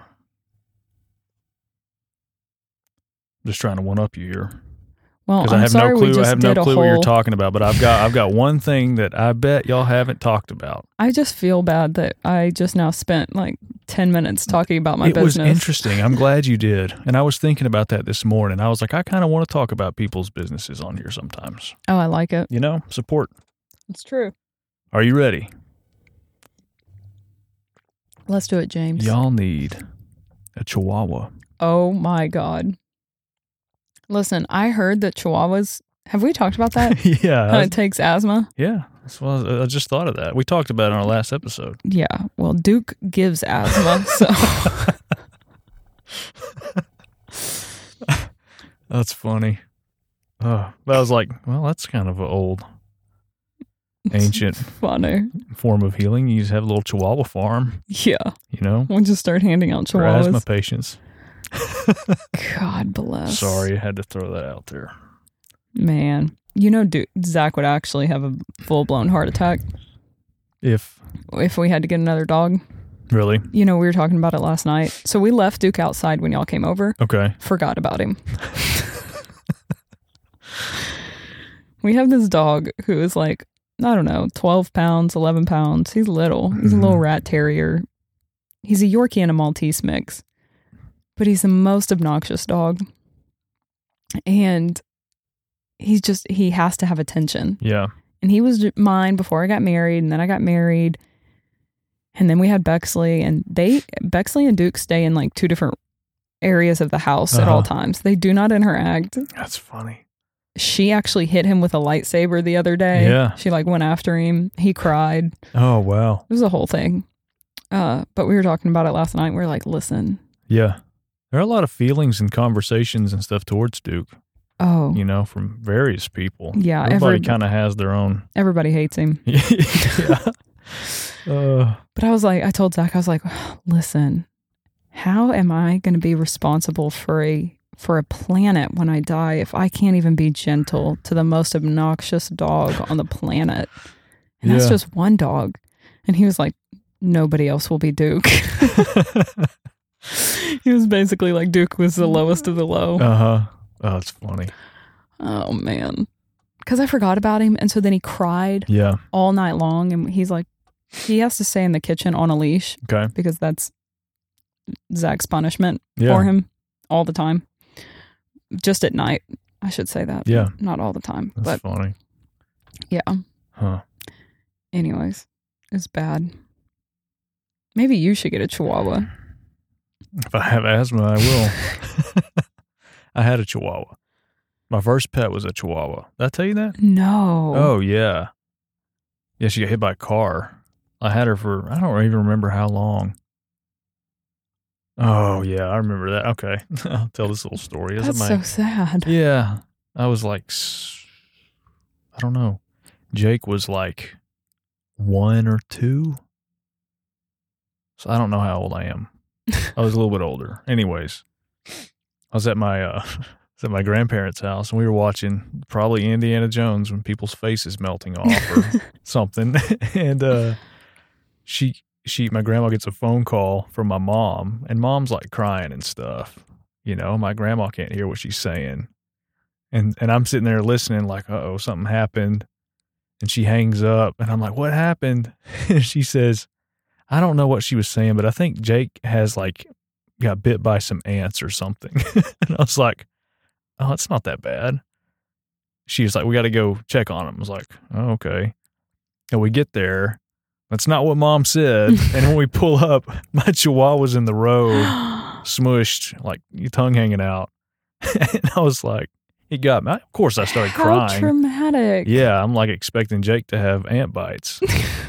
Just trying to one up you here. Well, I have no clue. I have no clue what you're talking about, but I've got one thing that I bet y'all haven't talked about. I just feel bad that I just now spent like 10 minutes talking about my business. It was interesting. I'm glad you did. And I was thinking about that this morning. I was like, I kind of want to talk about people's businesses on here sometimes. Oh, I like it. You know, support. It's true. Are you ready? Let's do it, James. Y'all need a Chihuahua. Oh my God. Listen, I heard that Chihuahuas, have we talked about that? Yeah. How it takes asthma? Yeah. Well, I just thought of that. We talked about it on our last episode. Yeah. Well, Duke gives asthma, so. That's funny. Oh, but I was like, well, that's kind of an old, ancient form of healing. You just have a little Chihuahua farm. Yeah. You know? We'll just start handing out Chihuahuas. For asthma patients. God bless. Sorry, I had to throw that out there. Man, you know, Zach would actually have a full-blown heart attack if we had to get another dog. Really? You know, we were talking about it last night. So we left Duke outside when y'all came over. Okay. Forgot about him. We have this dog who is like, I don't know, 12 pounds, 11 pounds. He's little. He's a little rat terrier. He's a Yorkie and a Maltese mix. But he's the most obnoxious dog. And he has to have attention. Yeah. And he was mine before I got married, and then I got married. And then we had Bexley, and Bexley and Duke stay in like two different areas of the house at all times. They do not interact. That's funny. She actually hit him with a lightsaber the other day. Yeah. She like went after him. He cried. Oh, wow. It was a whole thing. But we were talking about it last night. We were like, listen, Yeah. There are a lot of feelings and conversations and stuff towards Duke, Oh, from various people. yeah. Everybody kind of has their own. Everybody hates him. Yeah. But I told Zach, I was like, listen, how am I going to be responsible for a planet when I die if I can't even be gentle to the most obnoxious dog on the planet? And that's just one dog. And he was like, nobody else will be Duke. He was basically like, Duke was the lowest of the low. Uh-huh. Oh, it's funny. Oh, man. Because I forgot about him. And so then he cried all night long. And he's like, he has to stay in the kitchen on a leash. Okay. Because that's Zach's punishment for him all the time. Just at night, I should say that. Yeah. Not all the time. That's funny. Yeah. Huh. Anyways, it's bad. Maybe you should get a Chihuahua. If I have asthma, I will. I had a Chihuahua. My first pet was a Chihuahua. Did I tell you that? No. Oh, yeah. Yeah, she got hit by a car. I had her for, I don't even remember how long. Oh, yeah, I remember that. Okay. I'll tell this little story. That's so sad. Yeah. I was like, I don't know. Jake was like 1 or 2. So I don't know how old I am. I was a little bit older. Anyways, I was at my grandparents' house and we were watching probably Indiana Jones when people's faces melting off or something. And my grandma gets a phone call from my mom, and mom's like crying and stuff. My grandma can't hear what she's saying. And I'm sitting there listening like, uh-oh, something happened. And she hangs up and I'm like, what happened? And she says, I don't know what she was saying, but I think Jake has got bit by some ants or something. And I was like, oh, it's not that bad. She was like, we got to go check on him. I was like, oh, okay. And we get there. That's not what mom said. And when we pull up, my Chihuahua's in the road, smushed, like your tongue hanging out. And I was like, it got me. Of course, I started crying. How traumatic. Yeah, I'm like expecting Jake to have ant bites,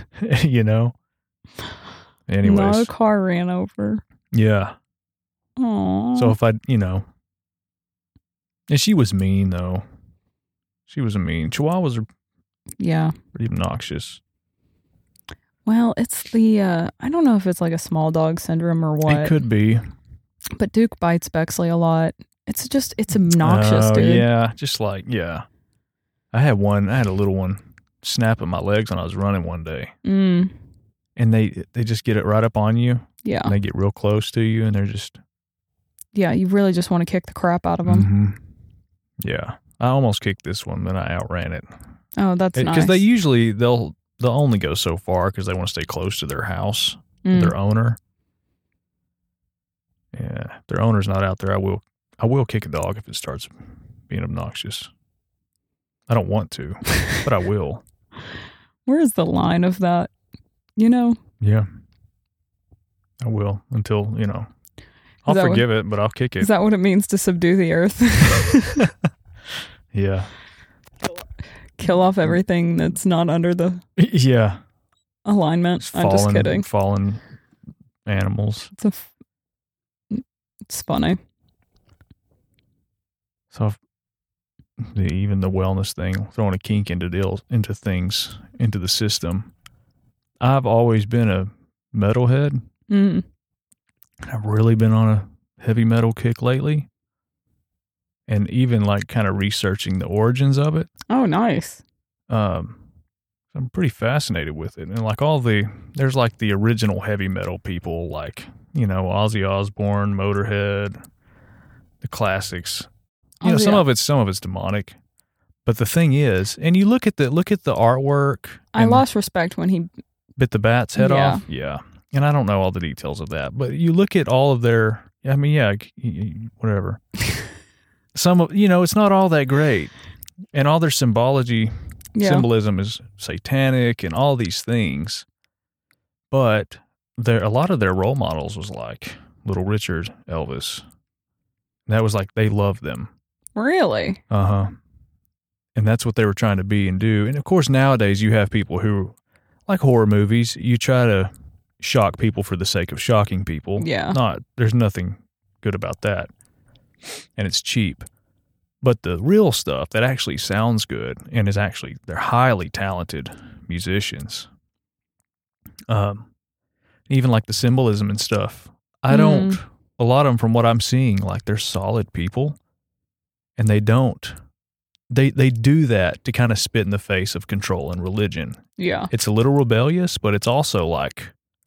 Anyways. No, a car ran over. Yeah. Aww. So if and she was mean though. She was mean. Chihuahuas are pretty obnoxious. Well, it's the, I don't know if it's like a small dog syndrome or what. It could be. But Duke bites Bexley a lot. It's obnoxious, dude. Yeah, just like, yeah. I had a little one snap at my legs when I was running one day. Mm. And they just get it right up on you. Yeah. And they get real close to you and they're just. Yeah, you really just want to kick the crap out of them. Mm-hmm. Yeah. I almost kicked this one, then I outran it. Oh, that's nice. Because they'll only go so far because they want to stay close to their house, their owner. Yeah. If their owner's not out there, I will kick a dog if it starts being obnoxious. I don't want to, but I will. Where is the line of that? Yeah. I will until, I'll forgive it, but I'll kick it. Is that what it means to subdue the earth? Yeah. Kill off everything that's not under the alignment. I'm just kidding. Fallen animals. It's funny. So even the wellness thing, throwing a kink into things, into the system. I've always been a metalhead. Mm. I've really been on a heavy metal kick lately. And even kind of researching the origins of it. Oh, nice. I'm pretty fascinated with it. And there's the original heavy metal people, Ozzy Osbourne, Motorhead, the classics. Some of it's demonic. But the thing is, and you look at the artwork. I lost respect when he bit the bat's head off. Yeah. And I don't know all the details of that, but you look at all of their, whatever. It's not all that great. And all their symbolism is satanic and all these things. But a lot of their role models was like Little Richard, Elvis. That was they loved them. Really? Uh-huh. And that's what they were trying to be and do. And of course, nowadays you have people who, like horror movies, you try to shock people for the sake of shocking people. Yeah. There's nothing good about that. And it's cheap. But the real stuff that actually sounds good and is actually, they're highly talented musicians. Even like the symbolism and stuff. A lot of them from what I'm seeing, like they're solid people and they do that to kind of spit in the face of control and religion. Yeah. It's a little rebellious, but it's also like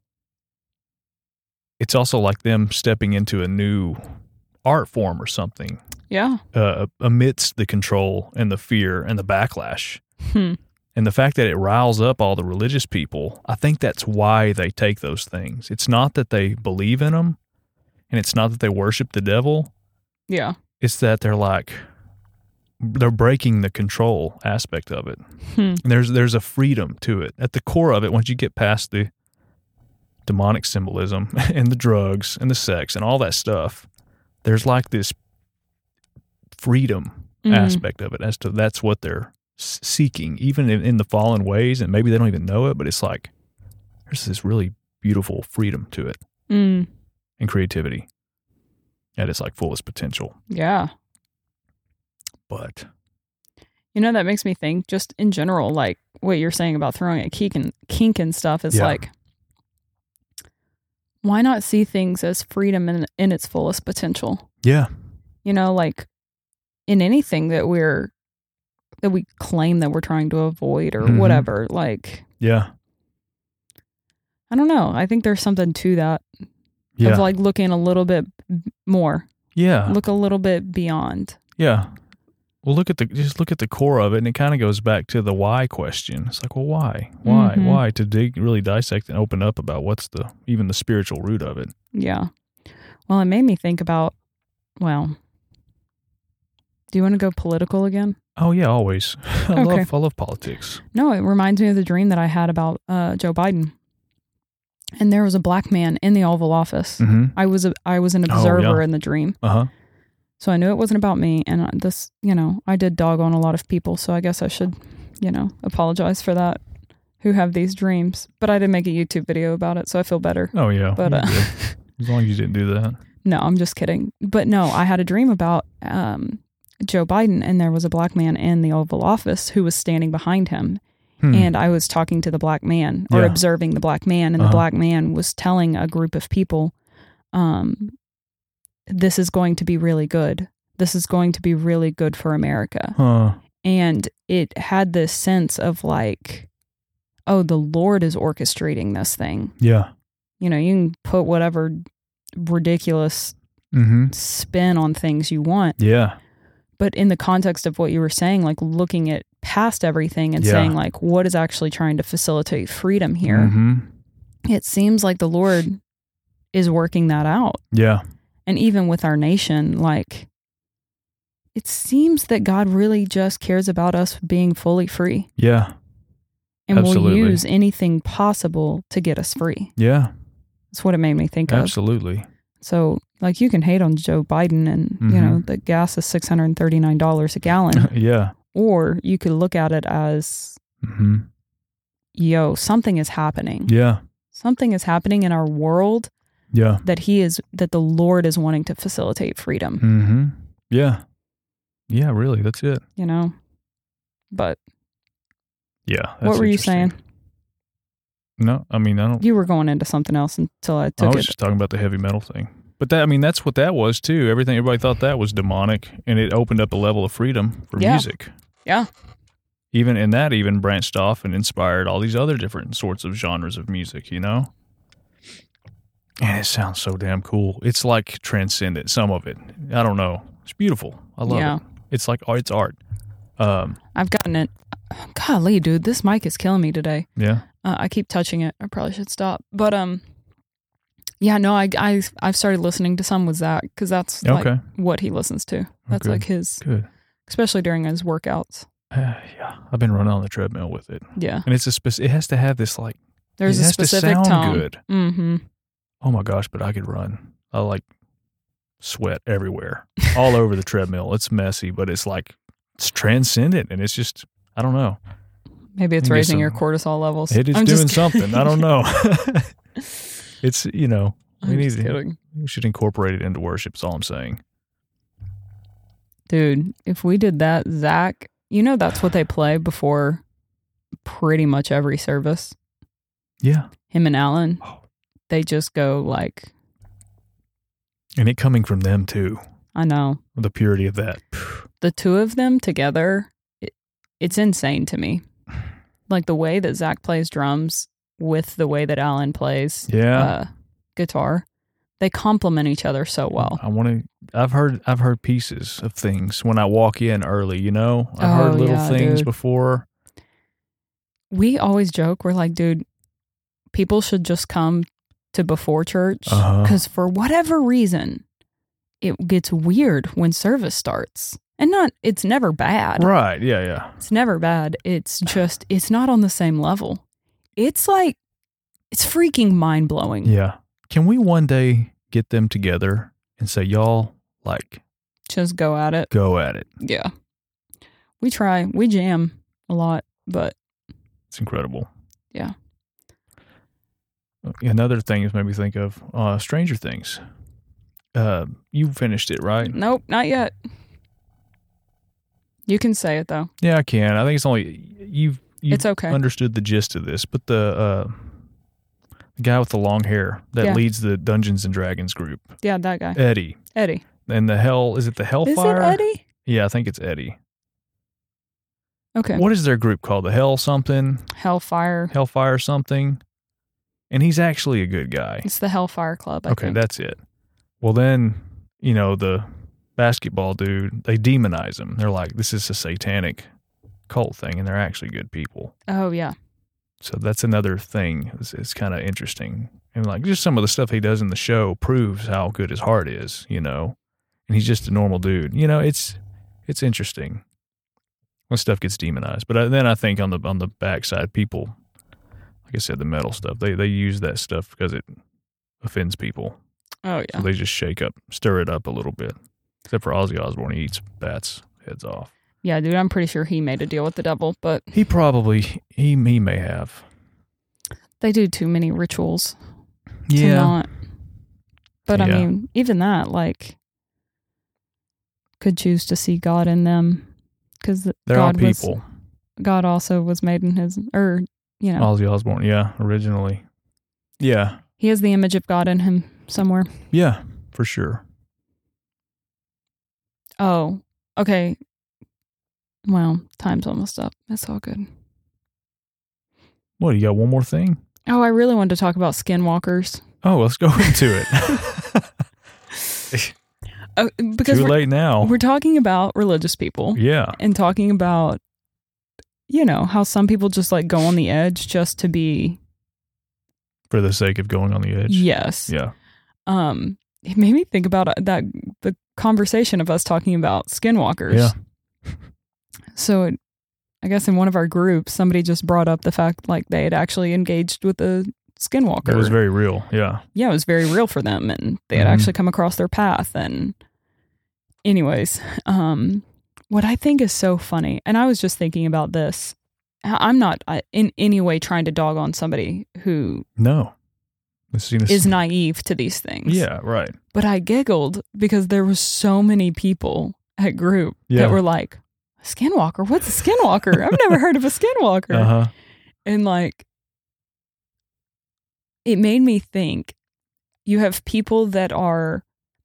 them stepping into a new art form or something. Yeah. Amidst the control and the fear and the backlash. And the fact that it riles up all the religious people, I think that's why they take those things. It's not that they believe in them, and it's not that they worship the devil. Yeah. It's that they're breaking the control aspect of it. And there's a freedom to it. At the core of it, once you get past the demonic symbolism and the drugs and the sex and all that stuff, there's like this freedom aspect of it as to that's what they're seeking, even in the fallen ways, and maybe they don't even know it, but it's like there's this really beautiful freedom to it and creativity at its like fullest potential. Yeah. But that makes me think just in general, like what you're saying about throwing a kink and stuff is like, why not see things as freedom in its fullest potential? Yeah. Like in anything that we claim that we're trying to avoid or whatever, like, yeah, I don't know. I think there's something to that of like looking a little bit more. Yeah. Look a little bit beyond. Yeah. Well, just look at the core of it, and it kind of goes back to the why question. It's like, well, why? Why? To really dissect and open up about what's even the spiritual root of it. Yeah. Well, it made me think about, do you want to go political again? Oh yeah, always. I love politics. No, it reminds me of the dream that I had about Joe Biden. And there was a black man in the Oval Office. Mm-hmm. I was an observer in the dream. Uh-huh. So I knew it wasn't about me. And this, I did dog on a lot of people. So I guess I should, apologize for that, who have these dreams. But I did make a YouTube video about it, so I feel better. Oh yeah. But as long as you didn't do that. No, I'm just kidding. But no, I had a dream about Joe Biden, and there was a black man in the Oval Office who was standing behind him. And I was talking to the black man or observing the black man, and the black man was telling a group of people, this is going to be really good. This is going to be really good for America. Huh. And it had this sense of like, oh, the Lord is orchestrating this thing. Yeah. You can put whatever ridiculous spin on things you want. Yeah. But in the context of what you were saying, like looking at past everything and saying like, what is actually trying to facilitate freedom here? It seems like the Lord is working that out. Yeah. And even with our nation, like, it seems that God really just cares about us being fully free. Yeah. And Absolutely. Will use anything possible to get us free. Yeah. That's what it made me think of. Absolutely. So, like, you can hate on Joe Biden and, the gas is $639 a gallon. Yeah. Or you could look at it as, something is happening. Yeah. Something is happening in our world. Yeah. That the Lord is wanting to facilitate freedom. Yeah. Yeah, really. That's it. But. Yeah. What were you saying? No, I don't. You were going into something else until I took it. I was just talking about the heavy metal thing. But that's what that was too. Everybody thought that was demonic, and it opened up a level of freedom for music. Yeah. Even branched off and inspired all these other different sorts of genres of music, And it sounds so damn cool. It's like transcendent, some of it. I don't know. It's beautiful. I love it. It's like, it's art. I've gotten it. Golly, dude, this mic is killing me today. Yeah. I keep touching it. I probably should stop. But I've started listening to some with Zach because that's like what he listens to. That's like his, especially during his workouts. Yeah, I've been running on the treadmill with it. Yeah, and it has to have this like. There's a specific tone. Good. Mm-hmm. Oh my gosh, but I could run. I like sweat everywhere, all over the treadmill. It's messy, but it's like it's transcendent, and it's just I don't know. Maybe it's raising your cortisol levels. It is doing something. I don't know. It's I'm just kidding. We should incorporate it into worship, is all I'm saying. Dude, if we did that, Zach, that's what they play before pretty much every service. Yeah. Him and Alan, they just go like... And it coming from them, too. I know. The purity of that. The two of them together, it's insane to me. Like the way that Zach plays drums with the way that Alan plays guitar, they complement each other so well. I've heard pieces of things when I walk in early, I've heard little things before. We always joke, we're like, dude, people should just come to before church because for whatever reason, it gets weird when service starts. And it's never bad. Right, yeah. It's never bad. It's just, it's not on the same level. It's like, it's freaking mind-blowing. Yeah. Can we one day get them together and say, y'all, like... Just go at it? Go at it. Yeah. We try. We jam a lot, but... It's incredible. Yeah. Another thing is made me think of Stranger Things. You finished it, right? Nope, not yet. You can say it, though. Yeah, I can. I think it's only... You've it's okay. Understood the gist of this, but the guy with the long hair that leads the Dungeons and Dragons group. Yeah, that guy. Eddie. And is it the Hellfire? Is it Eddie? Yeah, I think it's Eddie. Okay. What is their group called? The Hell something? Hellfire something. And he's actually a good guy. It's the Hellfire Club, I think. That's it. Well, then, the basketball dude, they demonize him. They're like, this is a satanic cult thing, and they're actually good people. Oh, yeah. So that's another thing. It's kind of interesting. And like just some of the stuff he does in the show proves how good his heart is, And he's just a normal dude. It's interesting when stuff gets demonized. But then I think on the backside, people, like I said, the metal stuff, they use that stuff because it offends people. Oh, yeah. So they just stir it up a little bit. Except for Ozzy Osbourne, he eats bats' heads off. Yeah, dude, I'm pretty sure he made a deal with the devil, but... He may have. They do too many rituals. Yeah. To not. But I mean, even that, like, could choose to see God in them. Because they're all people. God also was made in his, Ozzy Osbourne, yeah, originally. Yeah. He has the image of God in him somewhere. Yeah, for sure. Oh, okay. Well, time's almost up. That's all good. What, you got one more thing? Oh, I really wanted to talk about skinwalkers. Oh, let's go into it. Because too late now. We're talking about religious people. Yeah. And talking about, how some people just like go on the edge just to be. For the sake of going on the edge. Yes. Yeah. It made me think about the conversation of us talking about skinwalkers. Yeah. So I guess in one of our groups, somebody just brought up the fact like they had actually engaged with a skinwalker. It was very real. Yeah. Yeah, it was very real for them. And they had actually come across their path. And anyways, what I think is so funny, and I was just thinking about this. I'm not in any way trying to dog on somebody who is naive to these things. Yeah, right. But I giggled because there were so many people at group that were like, skinwalker? What's a skinwalker? I've never heard of a skinwalker. Uh-huh. And like, it made me think you have people that are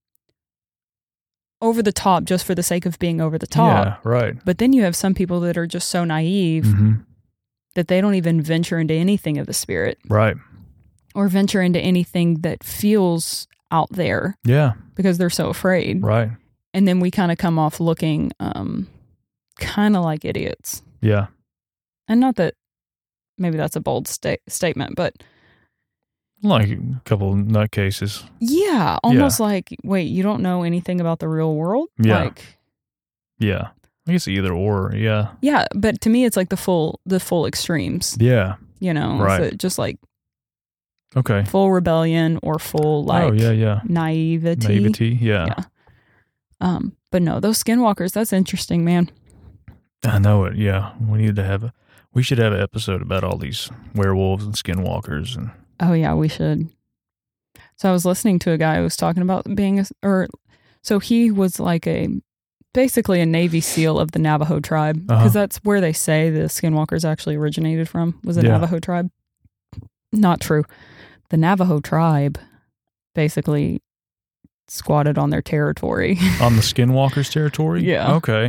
over the top just for the sake of being over the top. Yeah, right. But then you have some people that are just so naive that they don't even venture into anything of the spirit. Right. Or venture into anything that feels out there. Yeah. Because they're so afraid. Right. And then we kind of come off looking kind of like idiots. Yeah. And not that maybe that's a bold statement, but like a couple of nutcases. Yeah, almost like, wait, you don't know anything about the real world? Yeah. Like, yeah. I guess either or, yeah. Yeah, but to me it's like the full extremes. Yeah. Right. So just like okay. Full rebellion or full like naivety. Naivety, yeah. But no, those skinwalkers, that's interesting, man. I know it, yeah. We should have an episode about all these werewolves and skinwalkers and oh yeah, we should. So I was listening to a guy who was talking about so he was like basically a Navy SEAL of the Navajo tribe, because that's where they say the skinwalkers actually originated from, was the Navajo tribe. Not true. The Navajo tribe basically squatted on their territory. On the skinwalkers' territory? Yeah. Okay.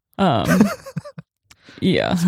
Yeah.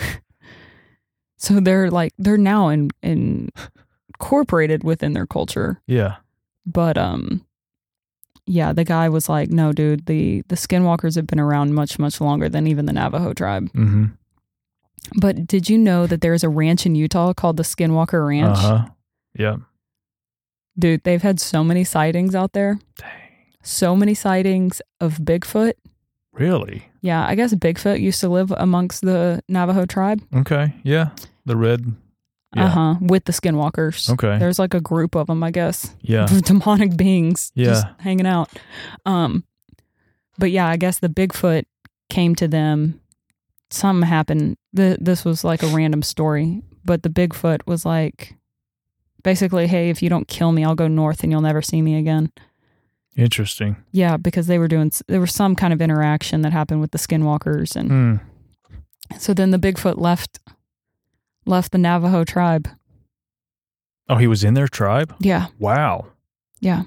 So they're now incorporated within their culture. Yeah. But yeah, the guy was like, no, dude, the skinwalkers have been around much, much longer than even the Navajo tribe. Mm-hmm. But did you know that there's a ranch in Utah called the Skinwalker Ranch? Yeah. Dude, they've had so many sightings out there. Dang. So many sightings of Bigfoot. Really? Yeah, I guess Bigfoot used to live amongst the Navajo tribe. Okay. Yeah. The red. Yeah. With the skinwalkers. Okay. There's like a group of them, I guess. Yeah. Demonic beings. Yeah. Just hanging out. But yeah, I guess the Bigfoot came to them. Something happened. This was like a random story, but the Bigfoot was like, basically, hey, if you don't kill me, I'll go north and you'll never see me again. Interesting. Yeah, because there was some kind of interaction that happened with the skinwalkers, and so then the Bigfoot left the Navajo tribe. Oh, he was in their tribe? Yeah. Wow. Yeah.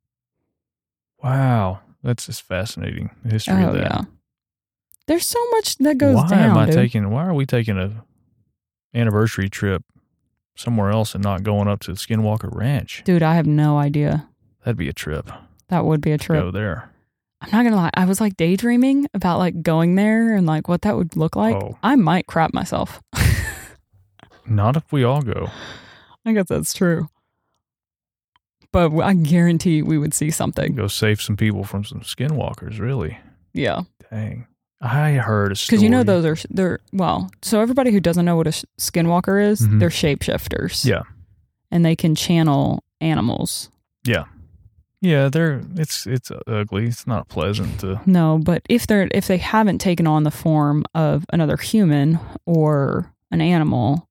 Wow. That's just fascinating. The history of that. Yeah. There's so much that goes down. Why are we taking a anniversary trip somewhere else and not going up to the Skinwalker Ranch? Dude, I have no idea. That'd be a trip. That would be a trip. Go there. I'm not gonna lie. I was like daydreaming about like going there and like what that would look like. Oh. I might crap myself. Not if we all go. I guess that's true. But I guarantee we would see something. Go save some people from some skinwalkers, really. Yeah. Dang. I heard a story. Because you know they're so everybody who doesn't know what a skinwalker is, they're shapeshifters. Yeah. And they can channel animals. Yeah. Yeah, it's ugly. It's not pleasant to. No, but if they haven't taken on the form of another human or an animal,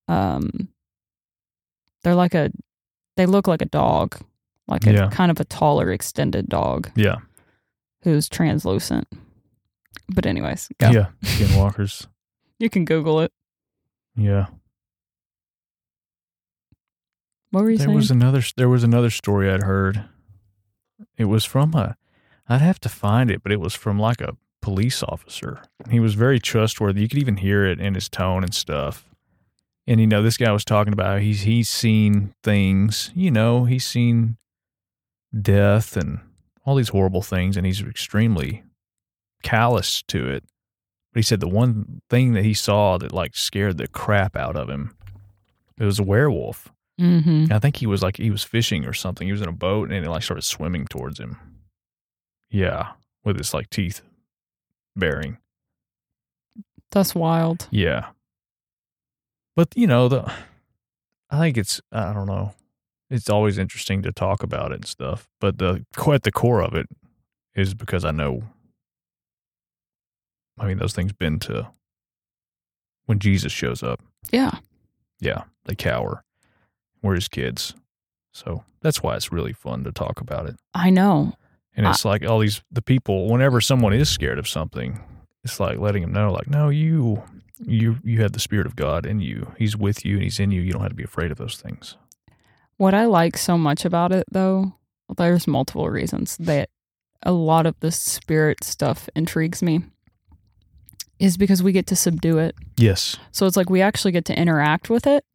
they look like a dog, like a kind of a taller, extended dog. Yeah. Who's translucent. But anyways, go. Yeah, skinwalkers. You can Google it. Yeah. What were you saying? There was another story I'd heard. It was from I'd have to find it, but it was from like a police officer. He was very trustworthy. You could even hear it in his tone and stuff. And, this guy was talking about he's seen things, he's seen death and all these horrible things, and he's extremely callous to it. But he said the one thing that he saw that like scared the crap out of him, it was a werewolf. Mm-hmm. I think he was fishing or something. He was in a boat and it like started swimming towards him. Yeah, with his like teeth baring. That's wild. Yeah. But, I think I don't know. It's always interesting to talk about it and stuff. But at the core of it is because I know, those things been to when Jesus shows up. Yeah. Yeah, they cower. We're his kids. So that's why it's really fun to talk about it. I know. And it's like the people, whenever someone is scared of something, it's like letting them know, like, no, you have the Spirit of God in you. He's with you and he's in you. You don't have to be afraid of those things. What I like so much about it, though, there's multiple reasons that a lot of the spirit stuff intrigues me, is because we get to subdue it. Yes. So it's like we actually get to interact with it,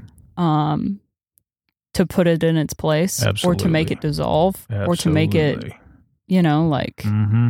to put it in its place. Absolutely. Or to make it dissolve. Absolutely. Or to make it, like...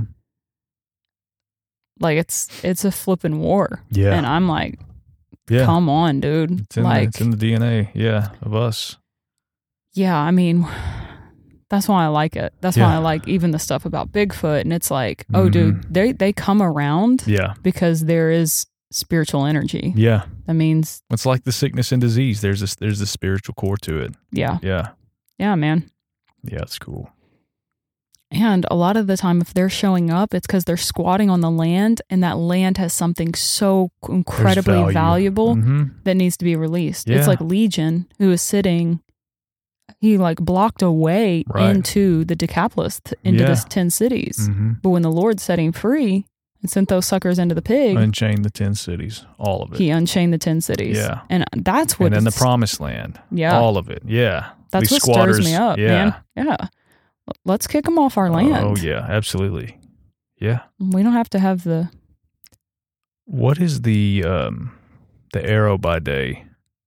Like it's a flipping war. Yeah. And I'm like, come on, dude. It's in the DNA, of us. Yeah, that's why I like it. That's why I like even the stuff about Bigfoot. And it's like, oh, dude, they come around because there is spiritual energy. Yeah. That means... It's like the sickness and disease. There's a spiritual core to it. Yeah. Yeah. Yeah, man. Yeah, it's cool. And a lot of the time, if they're showing up, it's because they're squatting on the land, and that land has something so incredibly valuable that needs to be released. Yeah. It's like Legion, who is sitting, He like blocked a way Right. into the Decapolis, into this 10 cities. Mm-hmm. But when the Lord set him free and sent those suckers into the pig, Unchained the 10 cities, all of it. he unchained the 10 cities. Yeah. And that's what. And then the promised land. Yeah. All of it. Yeah. That's These what squatters, stirs me up, yeah. man. Yeah. Let's kick them off our land. Oh, yeah. Absolutely. Yeah. We don't have to have the. What is the arrow by day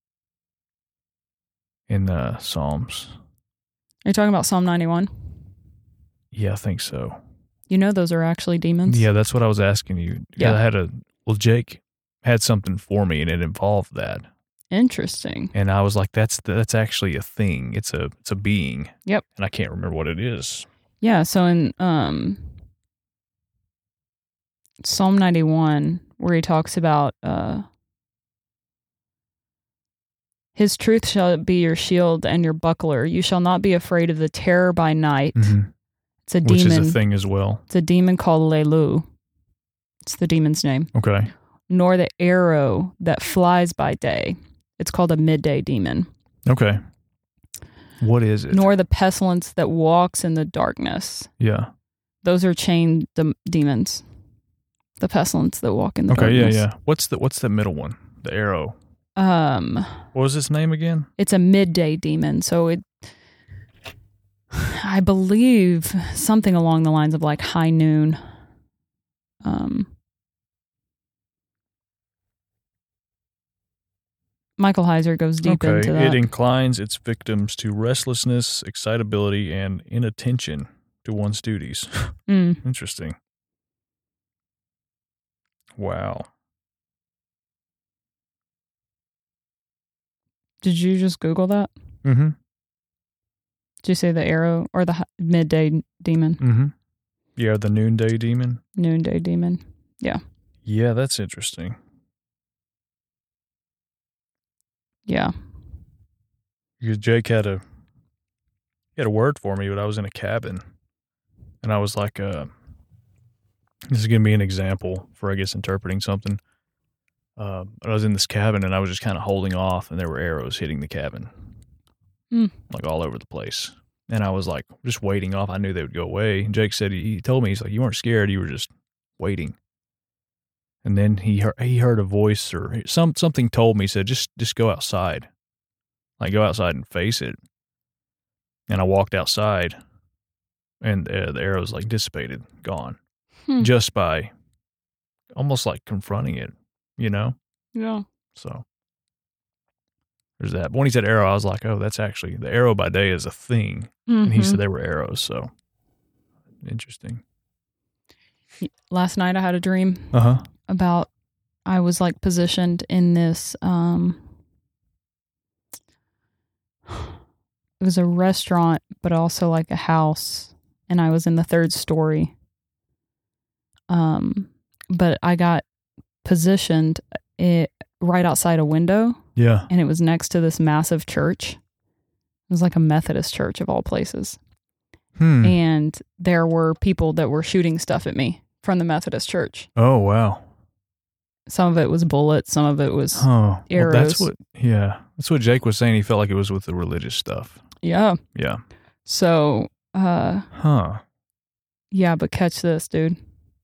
in Psalms? Are you talking about Psalm 91? Yeah, I think so. You know those are actually demons? Yeah, that's what I was asking you. Yeah. Jake had something for me and it involved that. Interesting. And I was like, that's actually a thing. It's a being. Yep. And I can't remember what it is. Yeah, so in Psalm 91, where he talks about his truth shall be your shield and your buckler. You shall not be afraid of the terror by night. Mm-hmm. It's a Which demon. is a thing as well. It's a demon called Lelu. It's the demon's name. Okay. Nor the arrow that flies by day. It's called a midday demon. Okay. What is it? Nor the pestilence that walks in the darkness. Yeah. Those are chained demons. The pestilence that walk in the Okay, darkness. yeah. What's the middle one? The arrow. What was his name again? It's a midday demon. So I believe something along the lines of like high noon. Michael Heiser goes deep into that. It inclines its victims to restlessness, excitability, and inattention to one's duties. Interesting. Wow. Did you just Google that? Mm-hmm. Did you say the arrow or the midday demon? Mm-hmm. Yeah, the noonday demon. Noonday demon. Yeah. Yeah, that's interesting. Yeah. Because Jake had a word for me, but I was in a cabin, and I was like, "This is gonna be an example for, I guess, interpreting something." But I was in this cabin, and I was just kind of holding off, and there were arrows hitting the cabin, like all over the place. And I was like, just waiting off. I knew they would go away. And Jake said, he told me, he's like, you weren't scared, you were just waiting. And then he heard a voice or something told me, said, just go outside. Like, go outside and face it. And I walked outside, and the arrows like dissipated, gone. Just by almost like confronting it, you know? Yeah. So there's that. But when he said arrow, I was like, oh, that's actually, the arrow by day is a thing. And he said they were arrows, so interesting. Last night I had a dream about, I was like positioned in this, it was a restaurant, but also like a house, and I was in the 3rd story. But I got positioned right outside a window. Yeah. And it was next to this massive church. It was like a Methodist church of all places. And there were people that were shooting stuff at me from the Methodist church. Oh, wow. Some of it was bullets. Some of it was arrows. Well, that's what Jake was saying. He felt like it was with the religious stuff. Yeah. Yeah. So, yeah, but catch this, dude.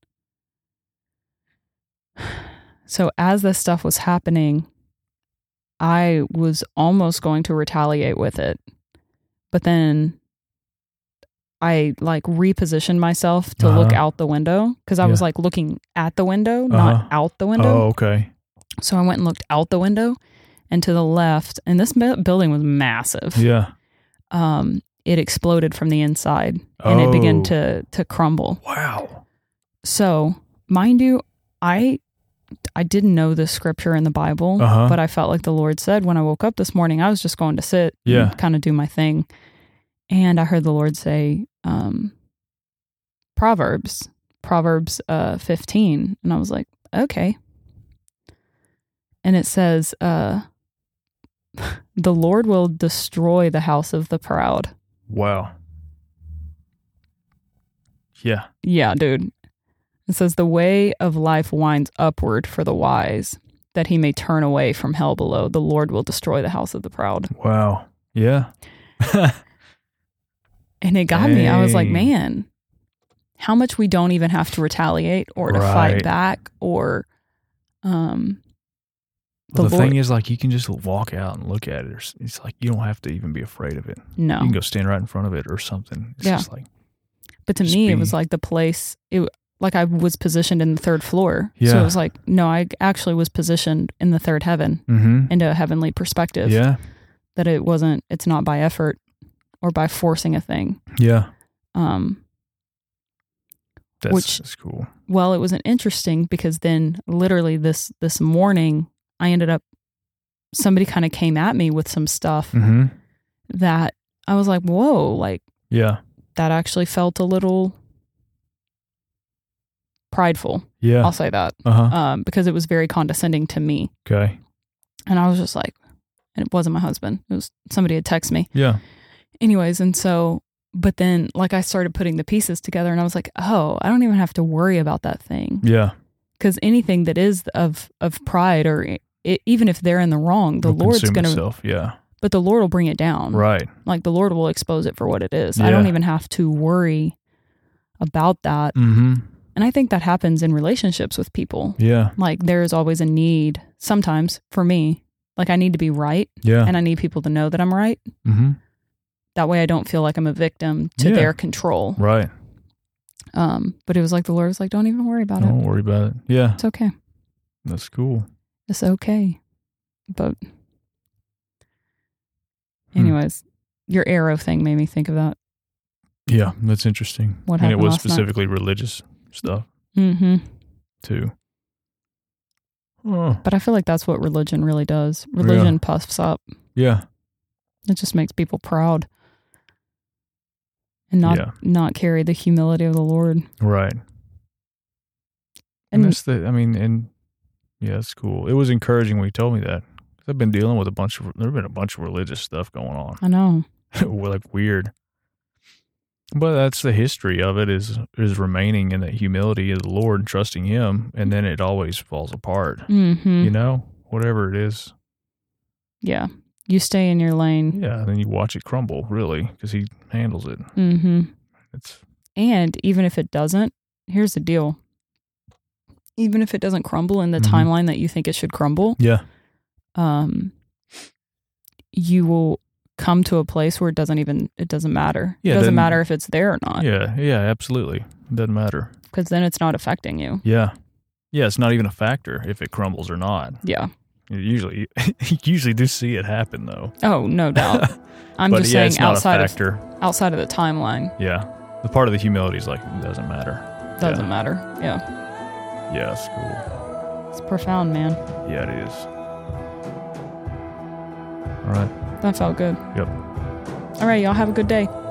So as this stuff was happening, I was almost going to retaliate with it. But then I like repositioned myself to look out the window, because I was like looking at the window, not out the window. Oh, okay. So I went and looked out the window and to the left, and this building was massive. Yeah. It exploded from the inside and it began to crumble. Wow. So, mind you, I didn't know this scripture in the Bible, but I felt like the Lord said when I woke up this morning, I was just going to sit and kind of do my thing. And I heard the Lord say, Proverbs 15. And I was like, okay. And it says, the Lord will destroy the house of the proud. Wow. Yeah. Yeah, dude. It says, the way of life winds upward for the wise, that he may turn away from hell below. The Lord will destroy the house of the proud. Wow. Yeah. And it got me. I was like, Dang. man, how much we don't even have to retaliate or to fight Right. back or The Lord- thing is, like, you can just walk out and look at it. It's like you don't have to even be afraid of it. no. You can go stand right in front of it or something. It's Yeah. just like, But to just me, it be- was like the place, like I was positioned in the third floor. So Yeah. it was like, no, I actually was positioned in the third heaven into a heavenly perspective. yeah, That it's not by effort or by forcing a thing. yeah. Which- That's cool. Well, it wasn't interesting because then literally this morning, I ended up, somebody kind of came at me with some stuff Mm-hmm. that I was like, whoa, like Yeah, that actually felt a little prideful. yeah. I'll say that. Because it was very condescending to me. Okay. And I was just like, and it wasn't my husband. It was somebody had texted me. Yeah, Anyways, and so, but then like I started putting the pieces together and I was like, oh, I don't even have to worry about that thing. yeah. Because anything that is of pride or even if they're in the wrong, the It'll Lord's consume going to, itself. Yeah, but the Lord will bring it down. right. Like the Lord will expose it for what it is. Yeah. I don't even have to worry about that. Mm-hmm. And I think that happens in relationships with people. Yeah, Like there is always a need, sometimes for me, like I need to be right yeah. and I need people to know that I'm right. Mm-hmm. That way I don't feel like I'm a victim to Yeah. their control. Right. But it was like the Lord was like, don't even worry about it. Don't worry about it. Yeah, It's okay. that's cool. It's okay. But Hmm. anyways, your arrow thing made me think of that. Yeah, that's interesting. What and it happened was last night? specifically religious stuff Mm-hmm. too. Oh, But I feel like that's what religion really does. Religion puffs up. yeah, It just makes people proud. And Yeah. not carry the humility of the Lord. right. And And that's yeah, it's cool. It was encouraging when you told me that. 'Cause I've been dealing with there've been a bunch of religious stuff going on. I know. Like weird. But that's the history of it is remaining in that humility of the Lord and trusting Him, and then it always falls apart. Mm-hmm. You know, whatever it is. Yeah. You stay in your lane. Yeah, and then you watch it crumble, really, because He handles it. Mm-hmm. It's And even if it doesn't, here's the deal. Even if it doesn't crumble in the Mhm. timeline that you think it should crumble, yeah, you will come to a place where it doesn't matter. Yeah, it doesn't then- matter if it's there or not, yeah, absolutely. It doesn't matter. because then it's not affecting you. Yeah, it's not even a factor if it crumbles or not. Yeah. You usually do see it happen though. Oh, no doubt. I'm But just yeah, saying it's not a outside factor. of the timeline, Yeah, the part of the humility is like it doesn't matter. doesn't matter. Yeah. Yeah, it's cool. It's profound, man. Yeah, it is. All right. That felt good. Yep. All right, y'all have a good day.